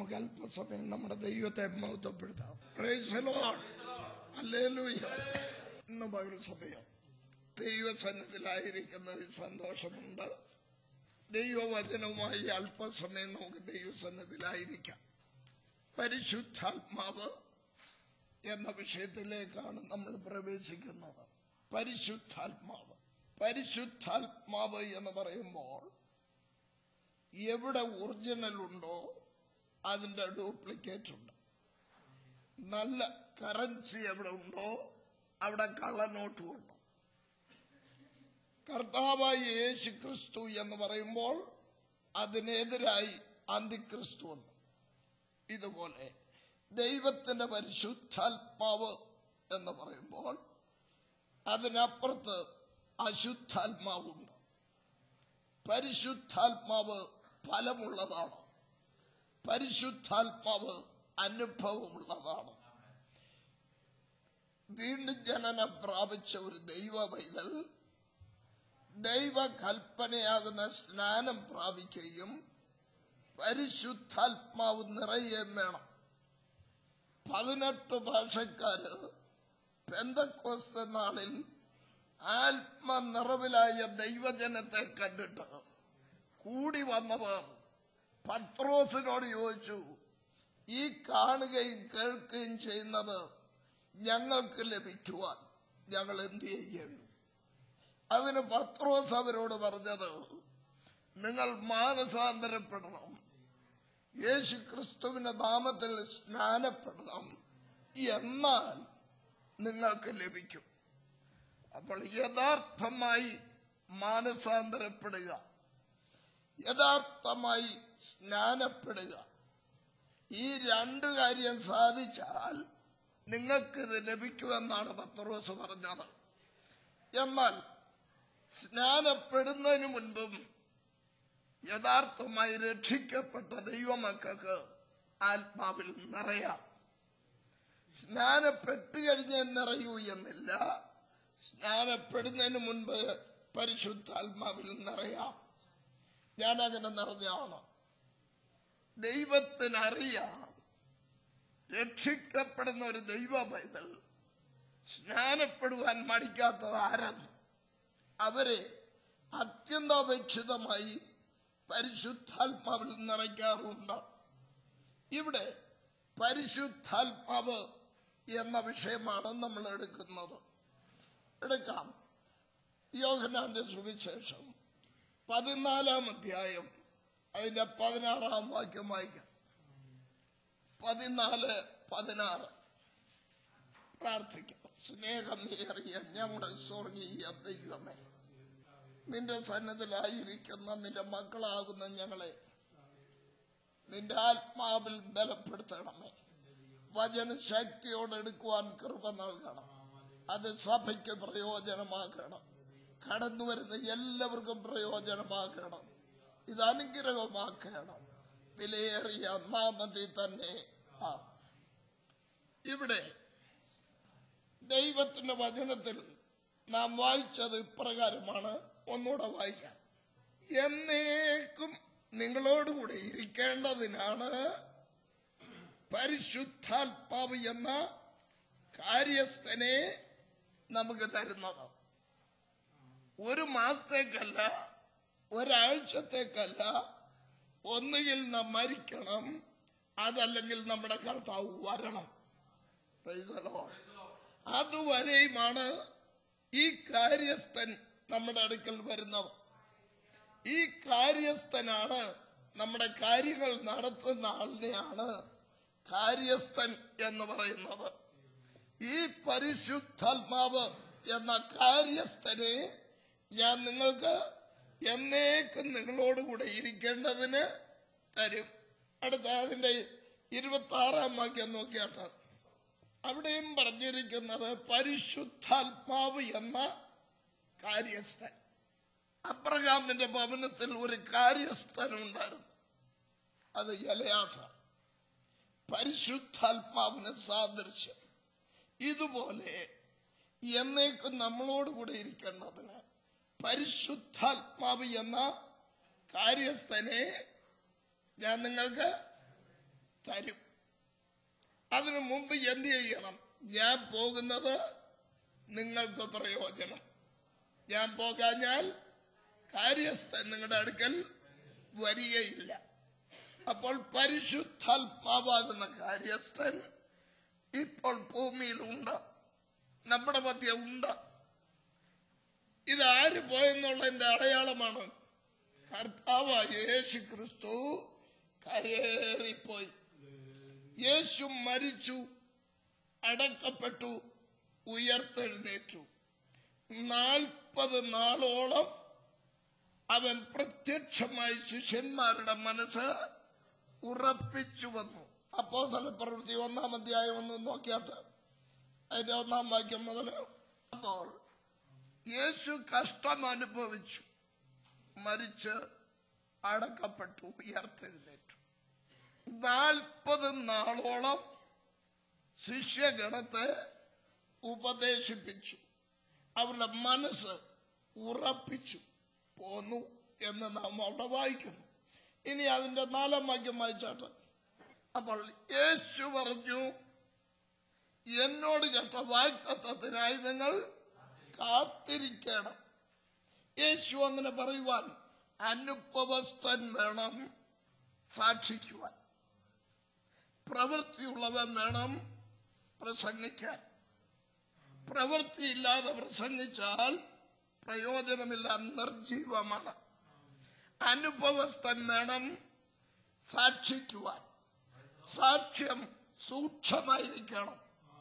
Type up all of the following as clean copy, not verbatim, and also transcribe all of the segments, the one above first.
നമുക്ക് അല്പസമയം നമ്മുടെ ദൈവത്തെ മഹത്വപ്പെടുത്താം. Praise the Lord, hallelujah. ഇന്ന് പകൽ സമയം ദൈവസന്നിധിയിലായിരിക്കുന്നതിൽ സന്തോഷമുണ്ട്. ദൈവവചനവുമായി അല്പസമയം നമുക്ക് ദൈവസന്നിധിയിലായിരിക്കാം. പരിശുദ്ധാത്മാവ് എന്ന വിഷയത്തിലേക്കാണ് നമ്മൾ പ്രവേശിക്കുന്നത്. പരിശുദ്ധാത്മാവ് എന്ന് പറയുമ്പോൾ എവിടെ ഒറിജിനൽ ഉണ്ടോ അതിന്റെ ഡ്യൂപ്ലിക്കേറ്റ് ഉണ്ട്. നല്ല കറൻസി എവിടെ ഉണ്ടോ അവിടെ കള്ളനോട്ടും ഉണ്ട്. കർത്താവായ യേശു ക്രിസ്തു എന്ന് പറയുമ്പോൾ അതിനെതിരായി അന്തിക്രിസ്തു ഉണ്ട്. ഇതുപോലെ ദൈവത്തിന്റെ പരിശുദ്ധാത്മാവ് എന്ന് പറയുമ്പോൾ അതിനപ്പുറത്ത് അശുദ്ധാത്മാവുണ്ട്. പരിശുദ്ധാത്മാവ് ഫലമുള്ളതാണ്. പരിശുദ്ധാത്മാവ് അനുഭവമുള്ളതാണ്. വീണ്ടും ജനനം പ്രാപിച്ച ഒരു ദൈവ പൈതൽ ദൈവകൽപ്പനയാകുന്ന സ്നാനം പ്രാപിക്കുകയും പരിശുദ്ധാത്മാവ് നിറയുകയും വേണം. 18 ഭാഷക്കാര് പെന്തക്കോസ്ത് നാളിൽ ആത്മനിറവിലായ ദൈവജനത്തെ കണ്ടിട്ട് കൂടി വന്നവർ പത്രോസിനോട് ചോദിച്ചു, ഈ കാണുകയും കേൾക്കുകയും ചെയ്യുന്നത് ഞങ്ങൾക്ക് ലഭിക്കുവാൻ ഞങ്ങൾ എന്ത് ചെയ്യേണ്ടു? അതിന് പത്രോസ് അവരോട് പറഞ്ഞത്, നിങ്ങൾ മാനസാന്തരപ്പെടണം, യേശു ക്രിസ്തുവിന്റെ നാമത്തിൽ സ്നാനപ്പെടണം, എന്നാൽ നിങ്ങൾക്ക് ലഭിക്കും. അപ്പോൾ യഥാർത്ഥമായി മാനസാന്തരപ്പെടുക, യഥാർത്ഥമായി സ്നാനപ്പെടുക, ഈ 2 കാര്യം സാധിച്ചാൽ നിങ്ങൾക്കിത് ലഭിക്കുമെന്നാണ് പത്രോസ് പറഞ്ഞത്. എന്നാൽ സ്നാനപ്പെടുന്നതിന് മുൻപും യഥാർത്ഥമായി രക്ഷിക്കപ്പെട്ട ദൈവമക്കൾക്ക് ആത്മാവിൽ നിറയാം. സ്നാനപ്പെട്ടു കഴിഞ്ഞ് നിറയൂ എന്നില്ല, സ്നാനപ്പെടുന്നതിന് മുൻപ് പരിശുദ്ധാത്മാവിൽ നിറയാം. ഞാനങ്ങനെ നിറഞ്ഞാണ്. ദൈവത്തിനറിയാം രക്ഷിക്കപ്പെടുന്ന ഒരു ദൈവ പൈതൽ സ്നാനപ്പെടുവാൻ മടിക്കാത്തത് ആരെന്ന്. അവരെ അത്യന്താപേക്ഷിതമായി പരിശുദ്ധാത്മാവിൽ നിറയ്ക്കാറുണ്ട്. ഇവിടെ പരിശുദ്ധാത്മാവ് എന്ന വിഷയമാണ് നമ്മൾ എടുക്കുന്നത്. എടുക്കാം. യോഹന്നാന്റെ സുവിശേഷം 14-ാം അധ്യായം അതിന്റെ 16-ാം വാക്യം വായിക്കാം. 14-16 പ്രാർത്ഥിക്കാം. സ്നേഹമേറിയ ഞങ്ങളുടെ സ്വർഗീയ ദൈവമേ, നിന്റെ സന്നിധിയിലായിരിക്കുന്ന നിന്റെ മക്കളാകുന്ന ഞങ്ങളെ നിന്റെ ആത്മാവിൽ ബലപ്പെടുത്തണമേ. വചന ശക്തിയോടെടുക്കുവാൻ കൃപ നൽകണം. അത് സഭയ്ക്ക് പ്രയോജനമാക്കണം. കടന്നു വരുന്ന എല്ലാവർക്കും പ്രയോജനമാക്കണം. ഇത് അനുഗ്രഹമാക്കണം. വിലയേറിയ നാമത്തിൽ തന്നെ. ഇവിടെ ദൈവത്തിന്റെ വചനത്തിൽ നാം വായിച്ചത് ഇപ്രകാരമാണ്. ഒന്നുകൂടെ വായിക്കാം. എന്നേക്കും നിങ്ങളോടുകൂടെ ഇരിക്കേണ്ടതിനാണ് പരിശുദ്ധാത്മാവ് എന്ന കാര്യസ്ഥനെ നമുക്ക് തരുന്നത്. 1 മാസത്തേക്കല്ല, ഒരാഴ്ചത്തേക്കല്ല. ഒന്നുകിൽ നാം മരിക്കണം, അതല്ലെങ്കിൽ നമ്മുടെ കർത്താവ് വരണം. അതുവരെയുമാണ് ഈ കാര്യസ്ഥൻ നമ്മുടെ അടുക്കൽ വരുന്നത്. ഈ കാര്യസ്ഥനാണ് നമ്മുടെ കാര്യങ്ങൾ നടത്തുന്ന ആളിനെയാണ് കാര്യസ്ഥൻ എന്ന് പറയുന്നത്. ഈ പരിശുദ്ധാത്മാവ് എന്ന കാര്യസ്ഥനെ ഞാൻ നിങ്ങൾക്ക് എന്നേക്കും നിങ്ങളോടുകൂടെ ഇരിക്കേണ്ടതിന് തരും. അടുത്ത അതിന്റെ 26-ാം വാക്യം നോക്കിയാട്ട് അവിടെയും പറഞ്ഞിരിക്കുന്നത് പരിശുദ്ധാത്മാവ് എന്ന കാര്യസ്ഥൻ. അബ്രഹാമിന്റെ ഭവനത്തിൽ ഒരു കാര്യസ്ഥൻ ഉണ്ടായിരുന്നു. അത് എലയാസാർ. പരിശുദ്ധാത്മാവിന് സാദൃശ്യം. ഇതുപോലെ എന്നേക്കും നമ്മളോടുകൂടെ ഇരിക്കേണ്ടതിന് പരിശുദ്ധാത്മാവ് എന്ന കാര്യസ്ഥനെ ഞാൻ നിങ്ങൾക്ക് തരും. അതിനു മുമ്പ് എന്ത് ചെയ്യണം? ഞാൻ പോകുന്നത് നിങ്ങൾക്ക് പ്രയോജനം. ഞാൻ പോകാഞ്ഞാൽ കാര്യസ്ഥൻ നിങ്ങളുടെ അടുക്കൽ വരികയില്ല. അപ്പോൾ പരിശുദ്ധാത്മാവാകുന്ന കാര്യസ്ഥൻ ഇപ്പോൾ ഭൂമിയിലുണ്ട്, നമ്മുടെ മധ്യ ഉണ്ട്. ഇതാര് പോയെന്നുള്ളതിന്റെ അടയാളമാണ് കർത്താവായ യേശു ക്രിസ്തു കരേറിപ്പോയി. യേശു മരിച്ചു, അടക്കപ്പെട്ടു, ഉയർത്തെഴുന്നേറ്റു. 40 നാളോളം അവൻ പ്രത്യക്ഷമായി ശിഷ്യന്മാരുടെ മനസ്സ് ഉറപ്പിച്ചു വന്നു. അപ്പോസ്തലപ്രവൃത്തി 1-ാം അധ്യായം ഒന്ന് നോക്കിയാട്ട് അതിന്റെ 1-ാം വാക്യം മുതൽ. അപ്പോൾ യേശു കഷ്ടം അനുഭവിച്ചു, മരിച്ച് അടക്കപ്പെട്ടു, ഉയർത്തെഴുന്നേറ്റു. 40 നാളോളം ശിഷ്യഗണത്തെ ഉപദേശിപ്പിച്ചു, അവരുടെ മനസ്സ് ഉറപ്പിച്ചു പോന്നു എന്ന് നാം അവിടെ വായിക്കുന്നു. ഇനി അതിന്റെ 4-ാം വാക്യം വായിച്ചാട്ട്. അപ്പോൾ യേശു പറഞ്ഞു, എന്നോട് കേട്ട വാഗ്ദത്തത്തിനായി നിങ്ങൾ കാത്തിരിക്കണം. യേശു അങ്ങനെ പറയുവാൻ അനുപവസ്ഥൻ വേണം സാക്ഷിക്കുവാൻ, പ്രവൃത്തിയുള്ളവൻ വേണം പ്രസംഗിക്കാൻ. പ്രവൃത്തിയില്ലാതെ പ്രസംഗിച്ചാൽ പ്രയോജനമില്ല, നിർജീവമാണ്. അനുഭവസ്ഥൻ വേണം സാക്ഷിക്കുവാൻ. സാക്ഷ്യം സൂക്ഷ്മമായിരിക്കണം.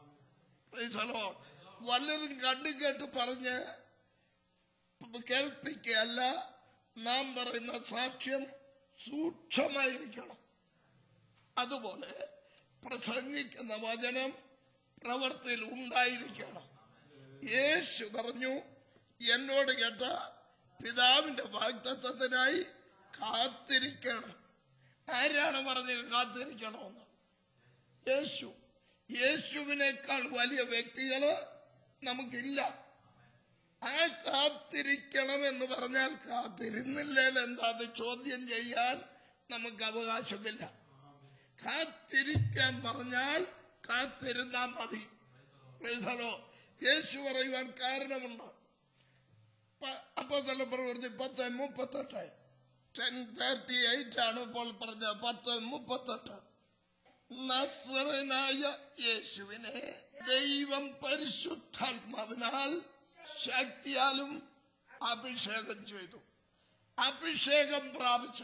വല്ലതും കണ്ടു കേട്ട് പറഞ്ഞ് കേൾപ്പിക്കുകയല്ല, നാം പറയുന്ന സാക്ഷ്യം സൂക്ഷ്മമായിരിക്കണം. അതുപോലെ പ്രസംഗിക്കുന്ന വചനം പ്രവൃത്തിയിൽ ഉണ്ടായിരിക്കണം. യേശു പറഞ്ഞു, എന്നോട് കേട്ട പിതാവിന്റെ വാഗ്ദത്തത്തിനായി കാത്തിരിക്കണം. ആരാണ് പറഞ്ഞത് കാത്തിരിക്കണമെന്ന്? യേശു. യേശുവിനേക്കാൾ വലിയ വ്യക്തികള് നമുക്കില്ല. ആ കാത്തിരിക്കണമെന്ന് പറഞ്ഞാൽ കാത്തിരുന്നില്ലേൽ എന്താ അത് ചോദ്യം ചെയ്യാൻ നമുക്ക് അവകാശമില്ല. കാത്തിരിക്കാൻ പറഞ്ഞാൽ കാത്തിരുന്നാ മതി. യേശു പറയുവാൻ കാരണമുണ്ട്. അപ്പോസ്തലപ്രവൃത്തി 10:38 10:38 ആണ് ഇപ്പോൾ പറഞ്ഞത്. 10:38 നസ്രയനായ യേശുവിനെ ദൈവം പരിശുദ്ധാത്മാവിനാൽ ശക്തിയാലും അഭിഷേകം ചെയ്തു. അഭിഷേകം പ്രാപിച്ച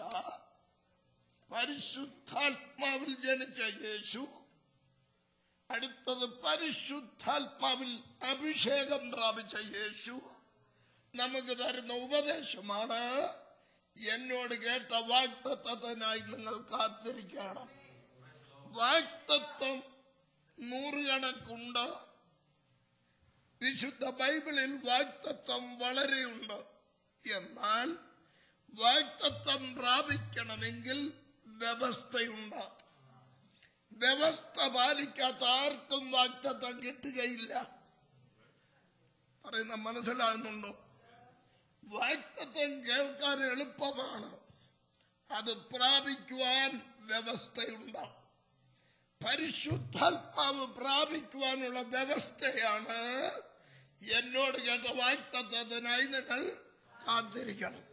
പരിശുദ്ധാത്മാവിൽ ജനിച്ച യേശു, അടുത്തത് പരിശുദ്ധാത്മാവിൽ അഭിഷേകം പ്രാപിച്ച യേശു നമുക്ക് തരുന്ന ഉപദേശമാണ്, എന്നോട് കേട്ട വാഗ്ദത്തത്തിനായി നിങ്ങൾ കാത്തിരിക്കണം. വാഗ്ദത്തം 100 കണക്കുണ്ട്. വിശുദ്ധ ബൈബിളിൽ വാഗ്ദത്തം വളരെയുണ്ട്. എന്നാൽ വാഗ്ദത്തം പ്രാപിക്കണമെങ്കിൽ വ്യവസ്ഥയുണ്ട്. വ്യവസ്ഥ പാലിക്കാത്ത ആർക്കും വാഗ്ദത്തം കിട്ടുകയില്ല. പറയുന്ന മനസ്സിലാകുന്നുണ്ടോ? വാഗ്ദത്തം കേൾക്കാൻ എളുപ്പമാണ്, അത് പ്രാപിക്കുവാൻ വ്യവസ്ഥയുണ്ട്. പരിശുദ്ധാത്മാവ് പ്രാപിക്കുവാനുള്ള വ്യവസ്ഥയാണ് എന്നോട് കേട്ട വാഗ്ദത്തത്തിനായി നിങ്ങൾ കാത്തിരിക്കണം.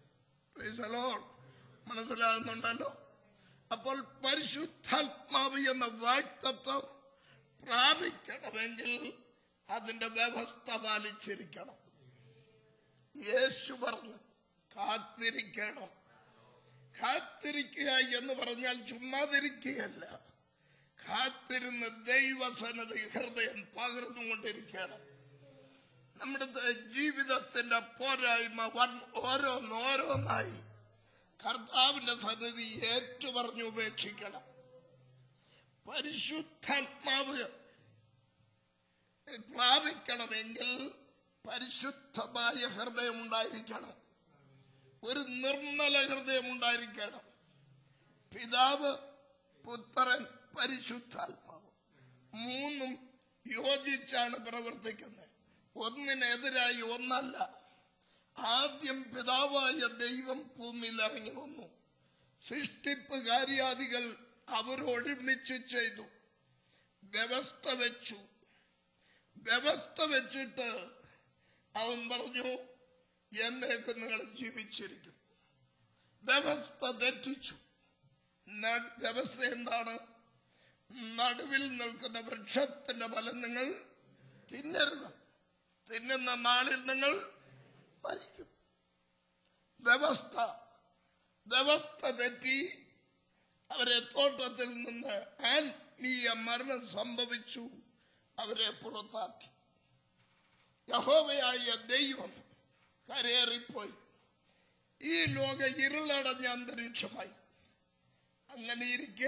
മനസ്സിലാകുന്നുണ്ടല്ലോ? അപ്പോൾ പരിശുദ്ധാത്മാവ് എന്ന വാഗ്ദത്തം പ്രാപിക്കണമെങ്കിൽ അതിന്റെ വ്യവസ്ഥ പാലിച്ചിരിക്കണം. യേശു പറഞ്ഞു കാത്തിരിക്കണം. കാത്തിരിക്കുക എന്ന് പറഞ്ഞാൽ ചുമ്മാതിരിക്കുകയല്ല, കാത്തിരുന്ന് ദൈവസന്നദ്ധി ഹൃദയം പകർന്നുകൊണ്ടിരിക്കണം. നമ്മുടെ ജീവിതത്തിന്റെ പോരായ്മ ഓരോന്നോരോന്നായി കർത്താവിന്റെ സന്നിധി ഏറ്റുപറഞ്ഞ് ഉപേക്ഷിക്കണം. പരിശുദ്ധാത്മാവ് പ്രാപിക്കണമെങ്കിൽ പരിശുദ്ധമായ ഹൃദയം ഉണ്ടായിരിക്കണം, ഒരു നിർമ്മല ഹൃദയം ഉണ്ടായിരിക്കണം. പിതാവ്, പുത്രൻ, പരിശുദ്ധാത്മാവ് മൂന്നും യോജിച്ചാണ് പ്രവർത്തിക്കുന്നത്. ഒന്നിനെതിരായി ഒന്നല്ല. ആദ്യം പിതാവായ ദൈവം ഭൂമിയിൽ ഇറങ്ങി വന്നു. സൃഷ്ടിപ്പ് കാര്യാദികൾ അവരൊരുമിച്ച് ചെയ്തു. വ്യവസ്ഥ വെച്ചു. വ്യവസ്ഥ വെച്ചിട്ട് അവൻ പറഞ്ഞു, എന്നേക്ക് നിങ്ങൾ ജീവിച്ചിരിക്കും. വ്യവസ്ഥ തെറ്റിച്ചു. വ്യവസ്ഥ എന്താണ്? നടുവിൽ നിൽക്കുന്ന വൃക്ഷത്തിന്റെ ഫലം നിങ്ങൾ തിന്നരുത്. തിന്നുന്ന നാളിൽ നിങ്ങൾ മരിക്കും. വ്യവസ്ഥ തെറ്റി അവരെ തോട്ടത്തിൽ നിന്ന് ആത്മീയ മരണം സംഭവിച്ചു. അവരെ പുറത്താക്കി. യഹോവയായ ദൈവം കരേറിപ്പോയി. ഈ ലോക ഇരുളടഞ്ഞ അന്തരീക്ഷമായി. അങ്ങനെയിരിക്കെ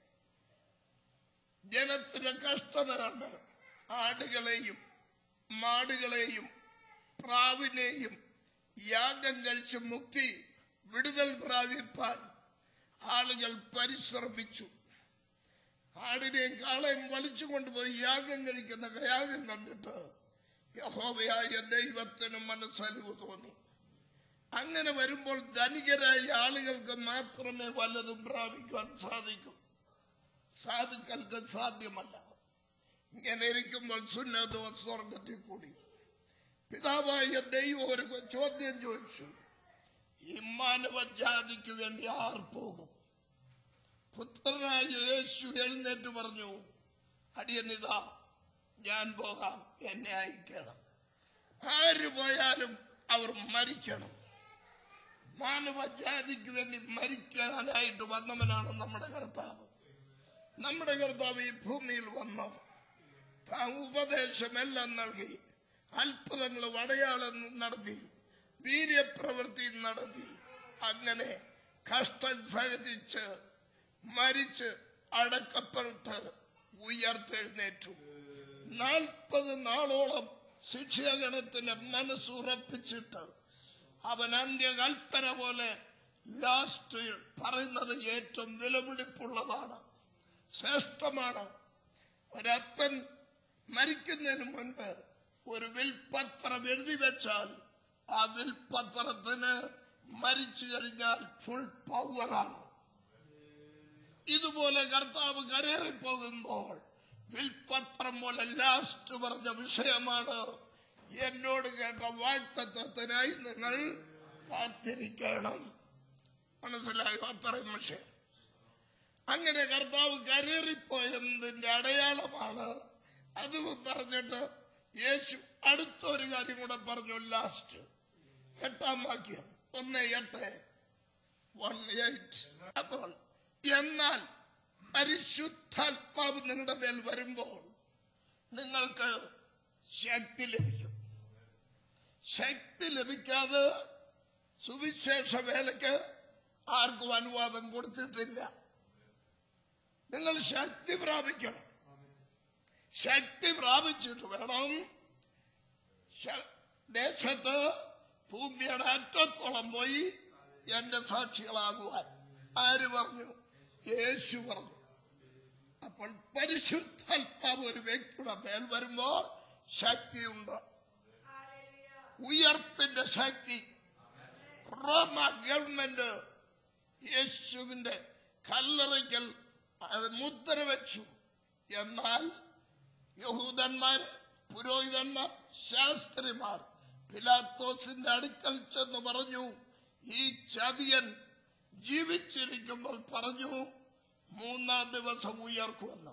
ജനത്തിന്റെ കഷ്ടത കണ്ട് ആടുകളെയും മാടുകളെയും പ്രാവിനെയും യാഗം കഴിച്ച് മുക്തി വിടുതൽ പ്രാപിപ്പാൻ ആളുകൾ പരിശ്രമിച്ചു. ആടിനെയും കാളയും വലിച്ചു കൊണ്ടുപോയി യാഗം കഴിക്കുന്ന യാഗം കണ്ടിട്ട് യഹോവയായ ദൈവത്തിന് മനസ്സലിവ് തോന്നി. അങ്ങനെ വരുമ്പോൾ ധനികരായ ആളുകൾക്ക് മാത്രമേ വല്ലതും പ്രാപിക്കാൻ സാധിക്കൂ. സാധുക്കൾക്ക് സാധ്യമല്ല. ഇങ്ങനെ ഇരിക്കുമ്പോൾ സുന്നതോ സ്വർഗത്തിൽ കൂടി പിതാവായ ദൈവം ഒരു ചോദ്യം ചോദിച്ചു, ഈ മാനവജാതിക്ക് വേണ്ടി ആർ പോകും? പുത്രനായ യേശു എഴുന്നേറ്റ് പറഞ്ഞു, അടിയനിതാ ഞാൻ പോകാം, എന്നെ അയക്കണം. ആര് പോയാലും അവർ മരിക്കണം. മാനവജാതിക്ക് വേണ്ടി മരിക്കാനായിട്ട് വന്നവനാണ് നമ്മുടെ കർത്താവ്. നമ്മുടെ കർത്താവ് ഈ ഭൂമിയിൽ വന്നു താൻ ഉപദേശമെല്ലാം നൽകി, അത്ഭുതങ്ങളും അടയാളം നടത്തി, വീര്യപ്രവൃത്തി നടത്തി, അങ്ങനെ കഷ്ടം സഹിച്ച് മരിച്ച് അടക്കപ്പെട്ട് ഉയർത്തെഴുന്നേറ്റു. 40 നാളോളം ശിക്ഷാഗണത്തിന് മനസ്സുറപ്പിച്ചിട്ട് അവൻ അന്ത്യകൽപ്പന പോലെ ലാസ്റ്റ് പറയുന്നത് ഏറ്റവും വിലപിടിപ്പുള്ളതാണ്, ശ്രേഷ്ഠമാണ്. ഒരപ്പൻ മരിക്കുന്നതിന് മുൻപ് ഒരു വിൽപത്രം എഴുതി വെച്ചാൽ ആ വിൽപത്രത്തിന് മരിച്ചു കഴിഞ്ഞാൽ ഫുൾ പവറാണ്. ഇതുപോലെ കർത്താവ് കരേറിപ്പോകുമ്പോൾ വിൽപത്രം പോലെ ലാസ്റ്റ് പറഞ്ഞ വിഷയമാണ്, എന്നോട് കേട്ട വാഗ്ദത്തത്തിനായി നിങ്ങൾ കാത്തിരിക്കണം. മനസ്സിലായോ? അത്രയും വിഷയം. അങ്ങനെ കർത്താവ് കരേറിപ്പോയതിന്റെ അടയാളമാണ് അത് പറഞ്ഞിട്ട് യേശു അടുത്തൊരു കാര്യം കൂടെ പറഞ്ഞു. ലാസ്റ്റ് 8-ാം വാക്യം 1:8. അപ്പോൾ എന്നാൽ പരിശുദ്ധാത്മാവ് നിങ്ങളുടെ മേൽ വരുമ്പോൾ നിങ്ങൾക്ക് ശക്തി ലഭിക്കും. ശക്തി ലഭിക്കാതെ സുവിശേഷ വേലയ്ക്ക് ആർക്കും അനുവാദം കൊടുത്തിട്ടില്ല. നിങ്ങൾ ശക്തി പ്രാപിക്കണം. ശക്തി പ്രാപിച്ചിട്ട് വേണം ദേശത്ത് ഭൂമിയുടെ അറ്റത്തോളം പോയി എന്റെ സാക്ഷികളാകുവാൻ. ആര് പറഞ്ഞു? യേശു പറഞ്ഞു. അപ്പോൾ പരിശുദ്ധാത്മാവ് ഒരു വ്യക്തിയുടെ മേൽ വരുമ്പോൾ ശക്തിയുണ്ട്. ഉയർപ്പിന്റെ ശക്തി. റോമ ഗവൺമെന്റ് യേശുവിന്റെ കല്ലറയ്ക്കൽ മുദ്ര വെച്ചു. എന്നാൽ യഹൂദന്മാർ, പുരോഹിതന്മാർ, ശാസ്ത്രിമാർ പിലാത്തോസിന്റെ അടുക്കൽ ചെന്ന് പറഞ്ഞു, ഈ ചതിയൻ ജീവിച്ചിരിക്കുമ്പോൾ പറഞ്ഞു 3-ാം ദിവസം ഉയർക്കുമെന്ന്.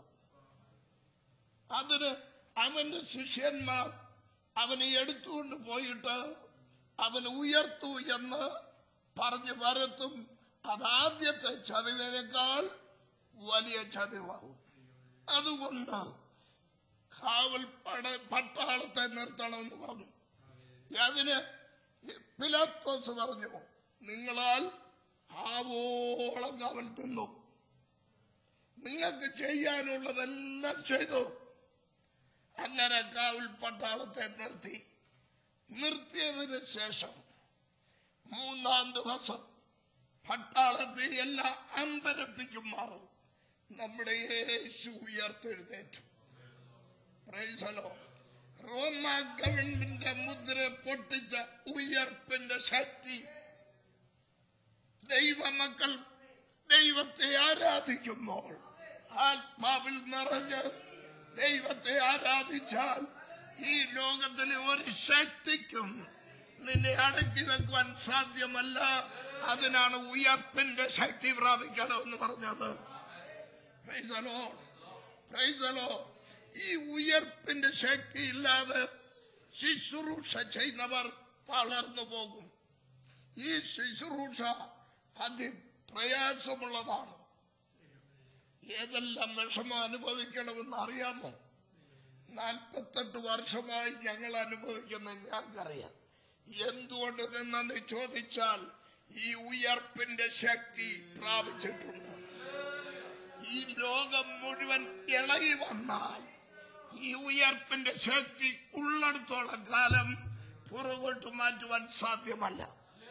അതിന് അവന്റെ ശിഷ്യന്മാർ അവനെ എടുത്തുകൊണ്ട് പോയിട്ട് അവൻ ഉയർത്തു എന്ന് പറഞ്ഞു വരത്തും. അതാദ്യത്തെ ചതിവിനേക്കാൾ വലിയ ചതിവാകും. അതുകൊണ്ട് കാവൽ പട്ടാളത്തെ നിർത്തണമെന്ന് പറഞ്ഞു. അതിന് പിലാത്തോസ് പറഞ്ഞു, നിങ്ങളാൽ ആവോളം കാവൽ തിന്നു, നിങ്ങൾക്ക് ചെയ്യാനുള്ളതെല്ലാം ചെയ്തു. അങ്ങനെ കാവൽ പട്ടാളത്തെ നിർത്തിയതിന് ശേഷം 3-ാം ദിവസം പട്ടാളത്തെ എല്ലാം അമ്പരപ്പിക്കുമാർ നമ്മുടെ യേശു ഉയർത്തെഴുന്നേറ്റു. Praise the Lord. റോമ ഗവൺമെന്റ് മുദ്ര പൊട്ടിച്ച ഉയർപ്പിന്റെ ശക്തി ദൈവമക്കൾ ദൈവത്തെ ആരാധിക്കുമ്പോൾ, ആത്മാവിൽ നിറഞ്ഞ് ദൈവത്തെ ആരാധിച്ചാൽ ഈ ലോകത്തിലെ ഒരു ശക്തിക്കും നിന്നെ അടക്കി വെക്കുവാൻ സാധ്യമല്ല. അതിനാണ് ഉയർപ്പിന്റെ ശക്തി പ്രാപിക്കണമെന്ന് പറഞ്ഞത്. Praise the Lord, praise the Lord. ഈ ഉയർപ്പിന്റെ ശക്തി ഇല്ലാതെ ശുശ്രൂഷ ചെയ്യുന്നവർ തളർന്നു പോകും. ഈ ശുശ്രൂഷ അതിപ്രയാസമുള്ളതാണ്. ഏതെല്ലാം വിഷമം അനുഭവിക്കണമെന്ന് അറിയാമോ? 48 വർഷമായി ഞങ്ങൾ അനുഭവിക്കുന്ന ഞങ്ങൾക്കറിയാം. എന്തുകൊണ്ട് നിന്നെന്ന് ചോദിച്ചാൽ ഈ ഉയർപ്പിന്റെ ശക്തി പ്രാപിച്ചിട്ടുണ്ട്. ഈ ലോകം മുഴുവൻ ഇളകി വന്നാൽ ഈ ഉയർപ്പിന്റെ ശക്തി ഉള്ളിടത്തോളം കാലം പുറകോട്ട് മാറ്റുവാൻ സാധ്യമല്ല.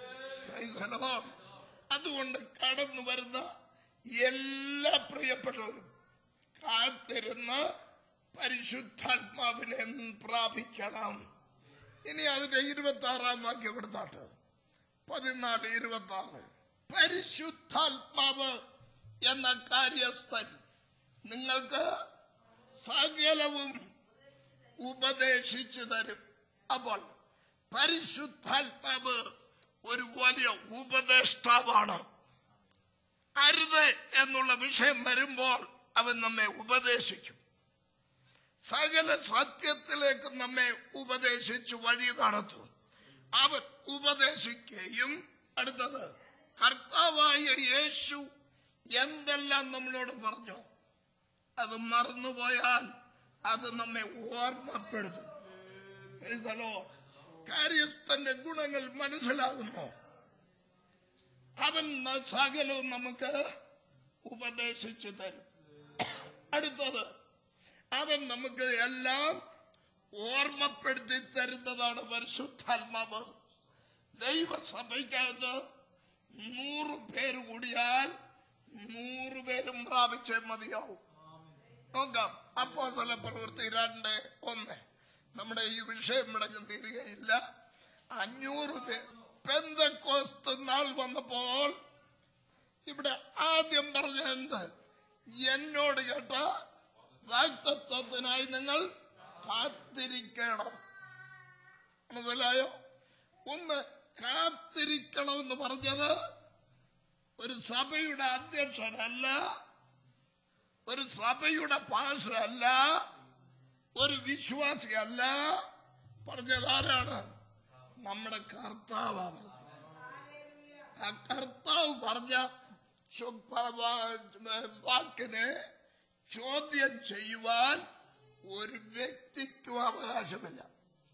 അതുകൊണ്ട് കടന്നു വരുന്ന എല്ലാ പ്രിയപ്പെട്ടവരും കാത്തിരുന്ന് പരിശുദ്ധാത്മാവിനെ പ്രാപിക്കണം. ഇനി അതിന്റെ 26-ാം വാക്യം എടുത്താട്ട് 14:26. പരിശുദ്ധാത്മാവ് എന്ന കാര്യസ്ഥൻ നിങ്ങൾക്ക് സകലവും ഉപദേശിച്ചു തരും. അപ്പോൾ പരിശുദ്ധാത്മാവ് ഒരു വലിയ ഉപദേഷ്ടാവാണ്. അരുത് എന്നുള്ള വിഷയം വരുമ്പോൾ അവൻ നമ്മെ ഉപദേശിക്കും. സകല സത്യത്തിലേക്ക് നമ്മെ ഉപദേശിച്ചു വഴി നടത്തും. അവൻ ഉപദേശിക്കുകയും, അടുത്തത് കർത്താവായ യേശു എന്തെല്ലാം നമ്മളോട് പറഞ്ഞോ അത് മറന്നുപോയാൽ അത് നമ്മെ ഓർമ്മപ്പെടുത്തും. കാര്യസ്ഥന്റെ ഗുണങ്ങൾ മനസ്സിലാകുന്നു. അവൻ സകലവും നമുക്ക് ഉപദേശിച്ചു തരും. അടുത്തത് അവൻ നമുക്ക് എല്ലാം ഓർമ്മപ്പെടുത്തി തരുന്നതാണ് പരിശുദ്ധാത്മാവ്. ദൈവസഭയ്ക്കകത്ത് 100 പേര് കൂടിയാൽ 100 പേരും പ്രാപിച്ചേ മതിയാവും. നോക്കാം, അപ്പോസ്തലപ്രവൃത്തി 2:1. നമ്മുടെ ഈ വിഷയം ഇവിടെ തീരുകയില്ല. 500 പേർ പെന്തക്കോസ്ത് നാൾ വന്നപ്പോൾ ഇവിടെ ആദ്യം പറഞ്ഞ എന്ത്? എന്നോട് കേട്ട വാഗ്ദത്തത്തിനായി നിങ്ങൾ കാത്തിരിക്കണം. മനസ്സിലായോ? ഒന്ന് കാത്തിരിക്കണമെന്ന് പറഞ്ഞത് ഒരു സഭയുടെ അധ്യക്ഷനല്ല, ഒരു സഭയുടെ പാസ്റ്ററല്ല, ഒരു വിശ്വാസിയല്ല. പറഞ്ഞത് ആരാണ്? നമ്മുടെ കർത്താവാണ്. ആ കർത്താവ് പറഞ്ഞ വാക്കിനെ ചോദ്യം ചെയ്യുവാൻ ഒരു വ്യക്തിക്കും അവകാശമില്ല.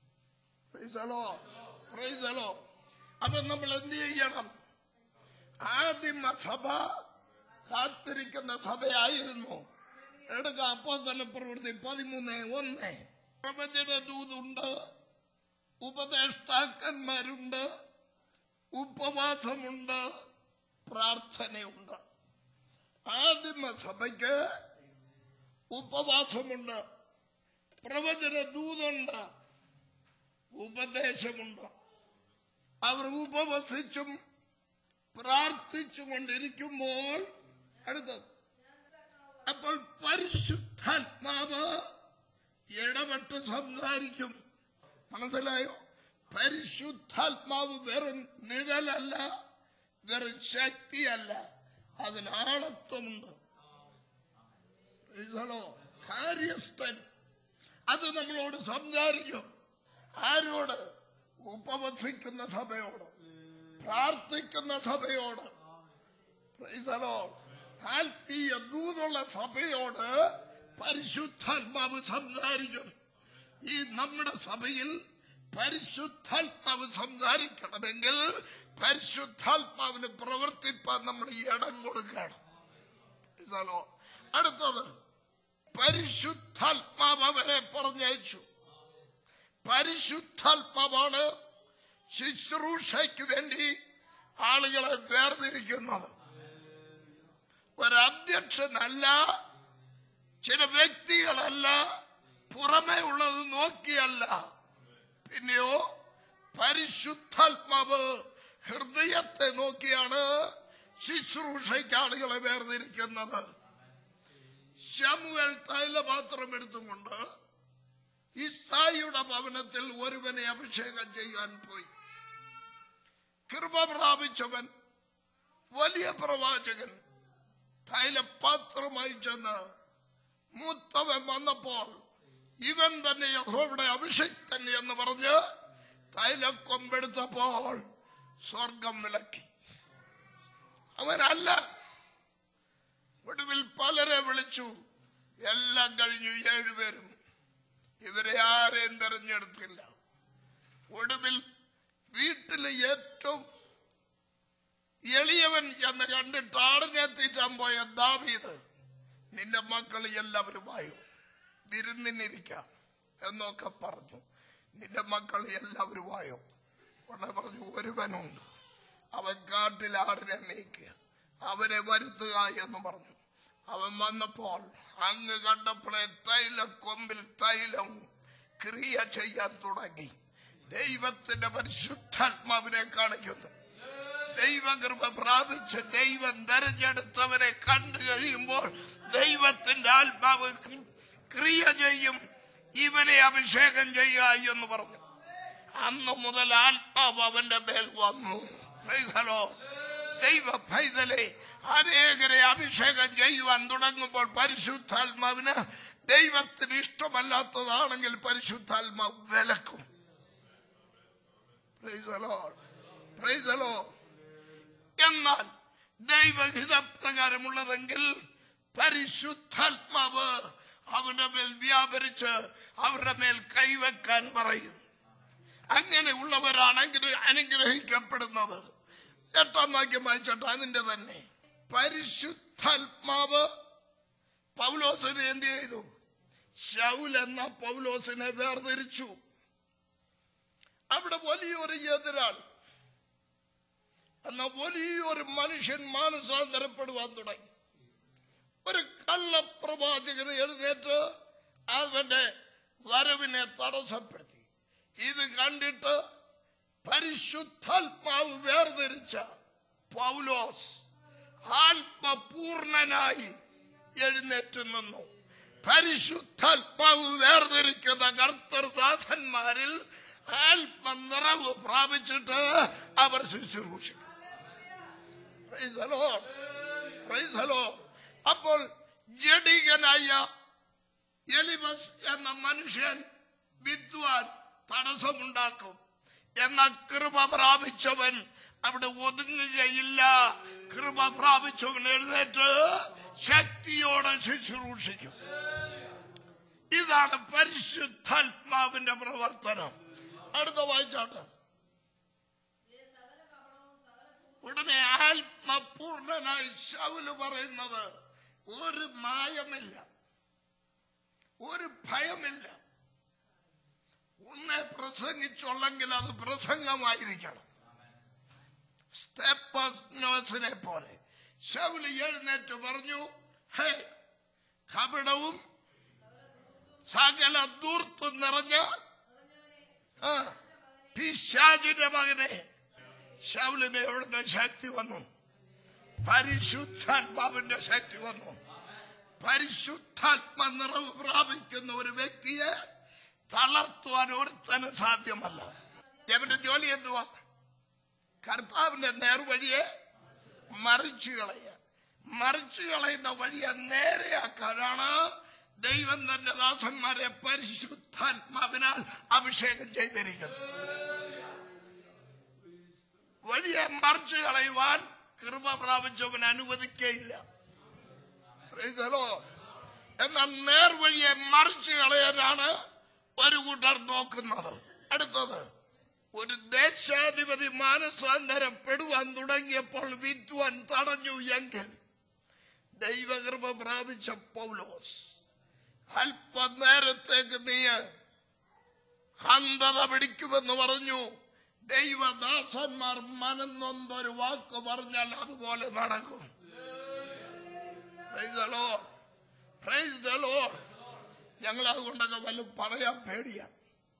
അപ്പൊ നമ്മൾ എന്ത് ചെയ്യണം? ആദിമ സഭ കാത്തിരിക്കുന്ന സഭയായിരുന്നു. എടുക്കാം, അപ്പോസ്തലപ്രവൃത്തി 13:1. പ്രവചന ദൂതുണ്ട്, ഉപദേഷ്ടാക്കന്മാരുണ്ട്, ഉപവാസമുണ്ട്, പ്രാർത്ഥനയുണ്ട്. ആദിമ സഭയ്ക്ക് ഉപവാസമുണ്ട്, പ്രവചന ദൂതുണ്ട്, ഉപദേശമുണ്ട്. അവർ ഉപവസിച്ചും പ്രാർത്ഥിച്ചും കൊണ്ടിരിക്കുമ്പോൾ അടുത്തത്, അപ്പോൾ പരിശുദ്ധാത്മാവ് ഇടപെട്ട് സംസാരിക്കും. മനസ്സിലായോ? പരിശുദ്ധാത്മാവ് വെറും നിഴലല്ല, വെറും ശക്തിയല്ല, അതിനാളത്വമുണ്ട്. കാര്യസ്ഥൻ അത് നമ്മളോട് സംസാരിക്കും. ആരോട്? ഉപവസിക്കുന്ന സഭയോട്, പ്രാർത്ഥിക്കുന്ന സഭയോട്, ആത്മീയ ദൂതുള്ള സഭയോട് പരിശുദ്ധാത്മാവ് സംസാരിക്കും. ഈ നമ്മുടെ സഭയിൽ പരിശുദ്ധാത്മാവ് സംസാരിക്കണമെങ്കിൽ പരിശുദ്ധാത്മാവിന് പ്രവർത്തിപ്പാൻ നമ്മൾ ഇടം കൊടുക്കണം. അടുത്തത്, പരിശുദ്ധാത്മാവ് അവരെ പറഞ്ഞയച്ചു. പരിശുദ്ധാത്മാവാണ് ശുശ്രൂഷയ്ക്ക് വേണ്ടി ആളുകളെ വേർതിരിക്കുന്നത്. ഒരധ്യക്ഷനല്ല, ചില വ്യക്തികളല്ല, പുറമേ ഉള്ളത് നോക്കിയല്ല. പിന്നെയോ പരിശുദ്ധാത്മാവ് ഹൃദയത്തെ നോക്കിയാണ് ശുശ്രൂഷയ്ക്ക് ആളുകളെ വേർതിരിക്കുന്നത്. ശമൂവേൽ തൈലപാത്രം എടുത്തുകൊണ്ട് ഇസ്സായിയുടെ ഭവനത്തിൽ ഒരുവനെ അഭിഷേകം ചെയ്യാൻ പോയി. കൃപ പ്രാപിച്ചവൻ വലിയ പ്രവാചകൻ തൈലപാത്രമായി ചെന്ന് മൂത്തവൻ വന്നപ്പോൾ ഇവൻ തന്നെ യഹോവയുടെ അഭിഷേക്തൻ എന്ന് പറഞ്ഞ് തൈലക്കൊമ്പെടുത്തപ്പോൾ സ്വർഗം വിളക്കി. അവനല്ല. ഒടുവിൽ പലരെ വിളിച്ചു. എല്ലാം കഴിഞ്ഞു. 7 പേരും. ഇവരെ ആരെയും തെരഞ്ഞെടുത്തില്ല. ഒടുവിൽ വീട്ടിലെ ഏറ്റവും എളിയവൻ എന്ന് കണ്ടിട്ട് ആടിനെ തീറ്റാൻ പോയ ദാവീദ്, നിന്റെ മക്കൾ എല്ലാവരുമായോ വിരുന്നിനിരിക്കാം എന്നൊക്കെ പറഞ്ഞു. നിന്റെ മക്കൾ എല്ലാവരുമായോ? ഉടനെ പറഞ്ഞു, ഒരുവനുണ്ട്, അവൻ കാട്ടിൽ ആടിനെ മേയ്ക്കുക, അവനെ വരുത്തുക എന്ന് പറഞ്ഞു. അവൻ വന്നപ്പോൾ അങ്ങ് കണ്ടപ്പോഴേ തൈലക്കൊമ്പിൽ തൈലം ക്രിയ ചെയ്യാൻ തുടങ്ങി. ദൈവത്തിന്റെ പരിശുദ്ധാത്മാവിനെ കാണിക്കുന്നു. ദൈവകൃപ പ്രാപിച്ച് ദൈവം തെരഞ്ഞെടുത്തവരെ കണ്ടു കഴിയുമ്പോൾ ദൈവത്തിന്റെ ആത്മാവ് ക്രിയ ചെയ്യും. ഇവനെ അഭിഷേകം ചെയ്യുക എന്ന് പറഞ്ഞു. അന്ന് മുതൽ ആത്മാവ് അവന്റെ മേൽ വന്നു. ദൈവ പൈതലെ, അനേകരെ അഭിഷേകം ചെയ്യുവാൻ തുടങ്ങുമ്പോൾ പരിശുദ്ധാത്മാവിന് ദൈവത്തിന് ഇഷ്ടമല്ലാത്തതാണെങ്കിൽ പരിശുദ്ധാത്മാവ് വിലക്കും. എന്നാൽ ദൈവഹിതപ്രകാരമുള്ളതെങ്കിൽ പരിശുദ്ധാത്മാവ് അവരുടെ മേൽ വ്യാപരിച്ച് അവരുടെ മേൽ കൈവെക്കാൻ പറയും. അങ്ങനെയുള്ളവരാണെങ്കിൽ അനുഗ്രഹിക്കപ്പെടുന്നത്. 8-ാം വാക്യം വായിച്ചോട്ടെ. അതിന്റെ തന്നെ പരിശുദ്ധാത്മാവ് പൗലോസിനെ എന്ത് ചെയ്തു? ശൗൽ എന്ന പൗലോസിനെ വേർതിരിച്ചു. അവിടെ വലിയൊരു എതിരാളി എന്ന വലിയൊരു മനുഷ്യൻ മാനസാന്തരപ്പെടുവാൻ തുടങ്ങി. ഒരു കള്ളപ്രവാചകന് എഴുന്നേറ്റ് അവന്റെ വരവിനെ തടസ്സപ്പെടുത്തി. ഇത് കണ്ടിട്ട് പരിശുദ്ധാത്മാവ് വേർതിരിച്ച പൗലോസ് ആത്മപൂർണനായി എഴുന്നേറ്റ് നിന്നു. പരിശുദ്ധാത്മാവ് വേർതിരിക്കുന്ന കർത്തൃദാസന്മാരിൽ ആത്മനിറവ് പ്രാപിച്ചിട്ട് അവർ ശുശ്രൂഷിക്കും. അപ്പോൾ ജഡികനായ എലിമസ് എന്ന മനുഷ്യൻ വിദ്വാൻ തടസ്സമുണ്ടാക്കും. എന്ന കൃപ പ്രാപിച്ചവൻ അവിടെ ഒതുങ്ങുകയില്ല. കൃപ പ്രാപിച്ചവൻ എഴുന്നേറ്റ് ശക്തിയോടെ ശുശ്രൂഷിക്കും. ഇതാണ് പരിശുദ്ധാത്മാവിന്റെ പ്രവർത്തനം. അടുത്ത വായിച്ചാട്ട്. ഉടനെ ആത്മപൂർണനായി ശൗല് പറയുന്നത്, ഒരു മായമില്ല, ഒരു ഭയമില്ല. ഒന്നേ പ്രസംഗിച്ചുള്ളെങ്കിൽ അത് പ്രസംഗമായിരിക്കണം. സ്തെഫാനോസിനെ പോലെ ശൗല് എഴുന്നേറ്റ് പറഞ്ഞു, ഹേ, കപടവും സകല ദൂർത്തും നിറഞ്ഞ പിശാചിന്റെ മകനെ. ശൗലിന് എവിടുന്ന് ശക്തി വന്നു? പരിശുദ്ധാത്മാവിന്റെ ശക്തി വന്നു. പരിശുദ്ധാത്മ നിറവ് പ്രാപിക്കുന്ന ഒരു വ്യക്തിയെ തളർത്തുവാൻ ഒരുത്തന് സാധ്യമല്ല. അവന്റെ ജോലി എന്തുവാ? കർത്താവിന്റെ നേർവഴിയെ മറിച്ചു കളയുക. മറിച്ചു കളയുന്ന വഴിയെ നേരെയാക്കാനാണ് ദൈവം തന്റെ ദാസന്മാരെ പരിശുദ്ധാത്മാവിനാൽ അഭിഷേകം ചെയ്തിരിക്കുന്നത്. വഴിയെ മറിച്ചു കളയുവാൻ കൃപ പ്രാപിച്ചവൻ അനുവദിക്കയില്ല. എന്നാൽ നേർവഴിയെ മറിച്ചു കളയാനാണ് ഒരു കൂട്ടർ നോക്കുന്നത്. അടുത്തത്, ഒരു ദേശാധിപതി മാനസാന്തരപ്പെടുവാൻ തുടങ്ങിയപ്പോൾ വിദ്വാൻ തടഞ്ഞു എങ്കിൽ ദൈവകൃപ പ്രാപിച്ച പൗലോസ് അല്പനേരത്തേക്ക് നീ അന്ധത പിടിക്കുമെന്ന് പറഞ്ഞു. ദൈവദാസന്മാർ മനന്നൊന്നൊരു വാക്ക് പറഞ്ഞാൽ അതുപോലെ നടക്കും. ഞങ്ങൾ അതുകൊണ്ടൊക്കെ വല്ലതും പറയാൻ പേടിയാണ്.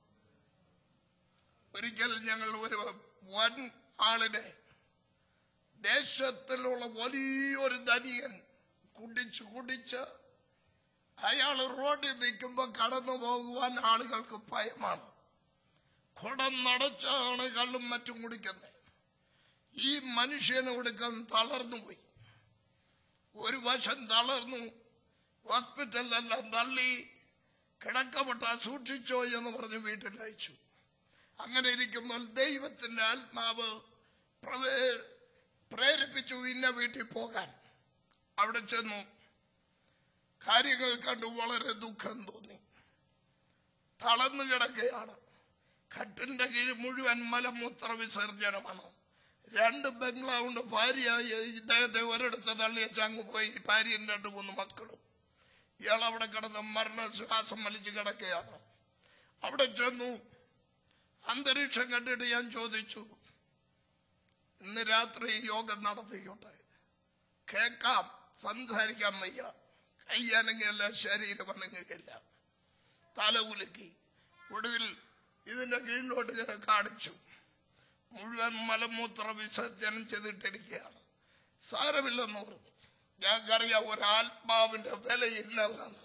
ഒരിക്കൽ ഞങ്ങൾ ഒരു വൻ ആളിനെ ദേശത്തിലുള്ള വലിയൊരു ധനികൻ കുടിച്ച് അയാൾ റോഡിൽ നിൽക്കുമ്പോൾ കടന്നു പോകുവാൻ ആളുകൾക്ക് ഭയമാണ്. കുടം നടച്ചാണ് കള്ളും മറ്റും കുടിക്കുന്നത്. ഈ മനുഷ്യനെ കൊടുക്കാൻ തളർന്നുപോയി. ഒരു വശം തളർന്നു, ഹോസ്പിറ്റലിലെല്ലാം തള്ളി, കിടക്കപ്പെട്ട സൂക്ഷിച്ചോ എന്ന് പറഞ്ഞ് വീട്ടിലയച്ചു. അങ്ങനെ ഇരിക്കുമ്പോൾ ദൈവത്തിന്റെ ആത്മാവ് പ്രേരിപ്പിച്ചു ഇന്ന വീട്ടിൽ പോകാൻ. അവിടെ ചെന്നു. കാര്യങ്ങൾ കണ്ടു വളരെ ദുഃഖം തോന്നി. തളർന്നു കിടക്കുകയാണ്. കട്ടിന്റെ കീഴ് മുഴുവൻ മലമൂത്ര വിസർജനമാണ്. 2 ബംഗ്ലാവുണ്ട്. ഭാര്യ ഇദ്ദേഹത്തെ ഒരിടത്ത് തള്ളിയച്ച് അങ്ങ് പോയി. ഭാര്യയും 2-3 മക്കളും. ഇയാൾ അവിടെ കിടന്ന് മരണശ്വാസം വലിച്ചു കിടക്കുകയാണ്. അവിടെ ചെന്നു. അന്തരീക്ഷം കണ്ടിട്ട് ഞാൻ ചോദിച്ചു, ഇന്ന് രാത്രി യോഗം നടത്തിക്കോട്ടെ? കേൾക്കാം, സംസാരിക്കാൻ വയ്യ. കയ്യനങ്ങില്ല, ശരീരം അനങ്ങില്ല. തല കുലുക്കി. ഒടുവിൽ ഇതിന്റെ കീഴിലോട്ട് കാണിച്ചു. മുഴുവൻ മലമൂത്ര വിസർജനം ചെയ്തിട്ടിരിക്കുകയാണ്. സാരമില്ലെന്ന് പറഞ്ഞു. ഞങ്ങൾക്കറിയാം ഒരാത്മാവിന്റെ വിലയില്ലെന്നാണ്.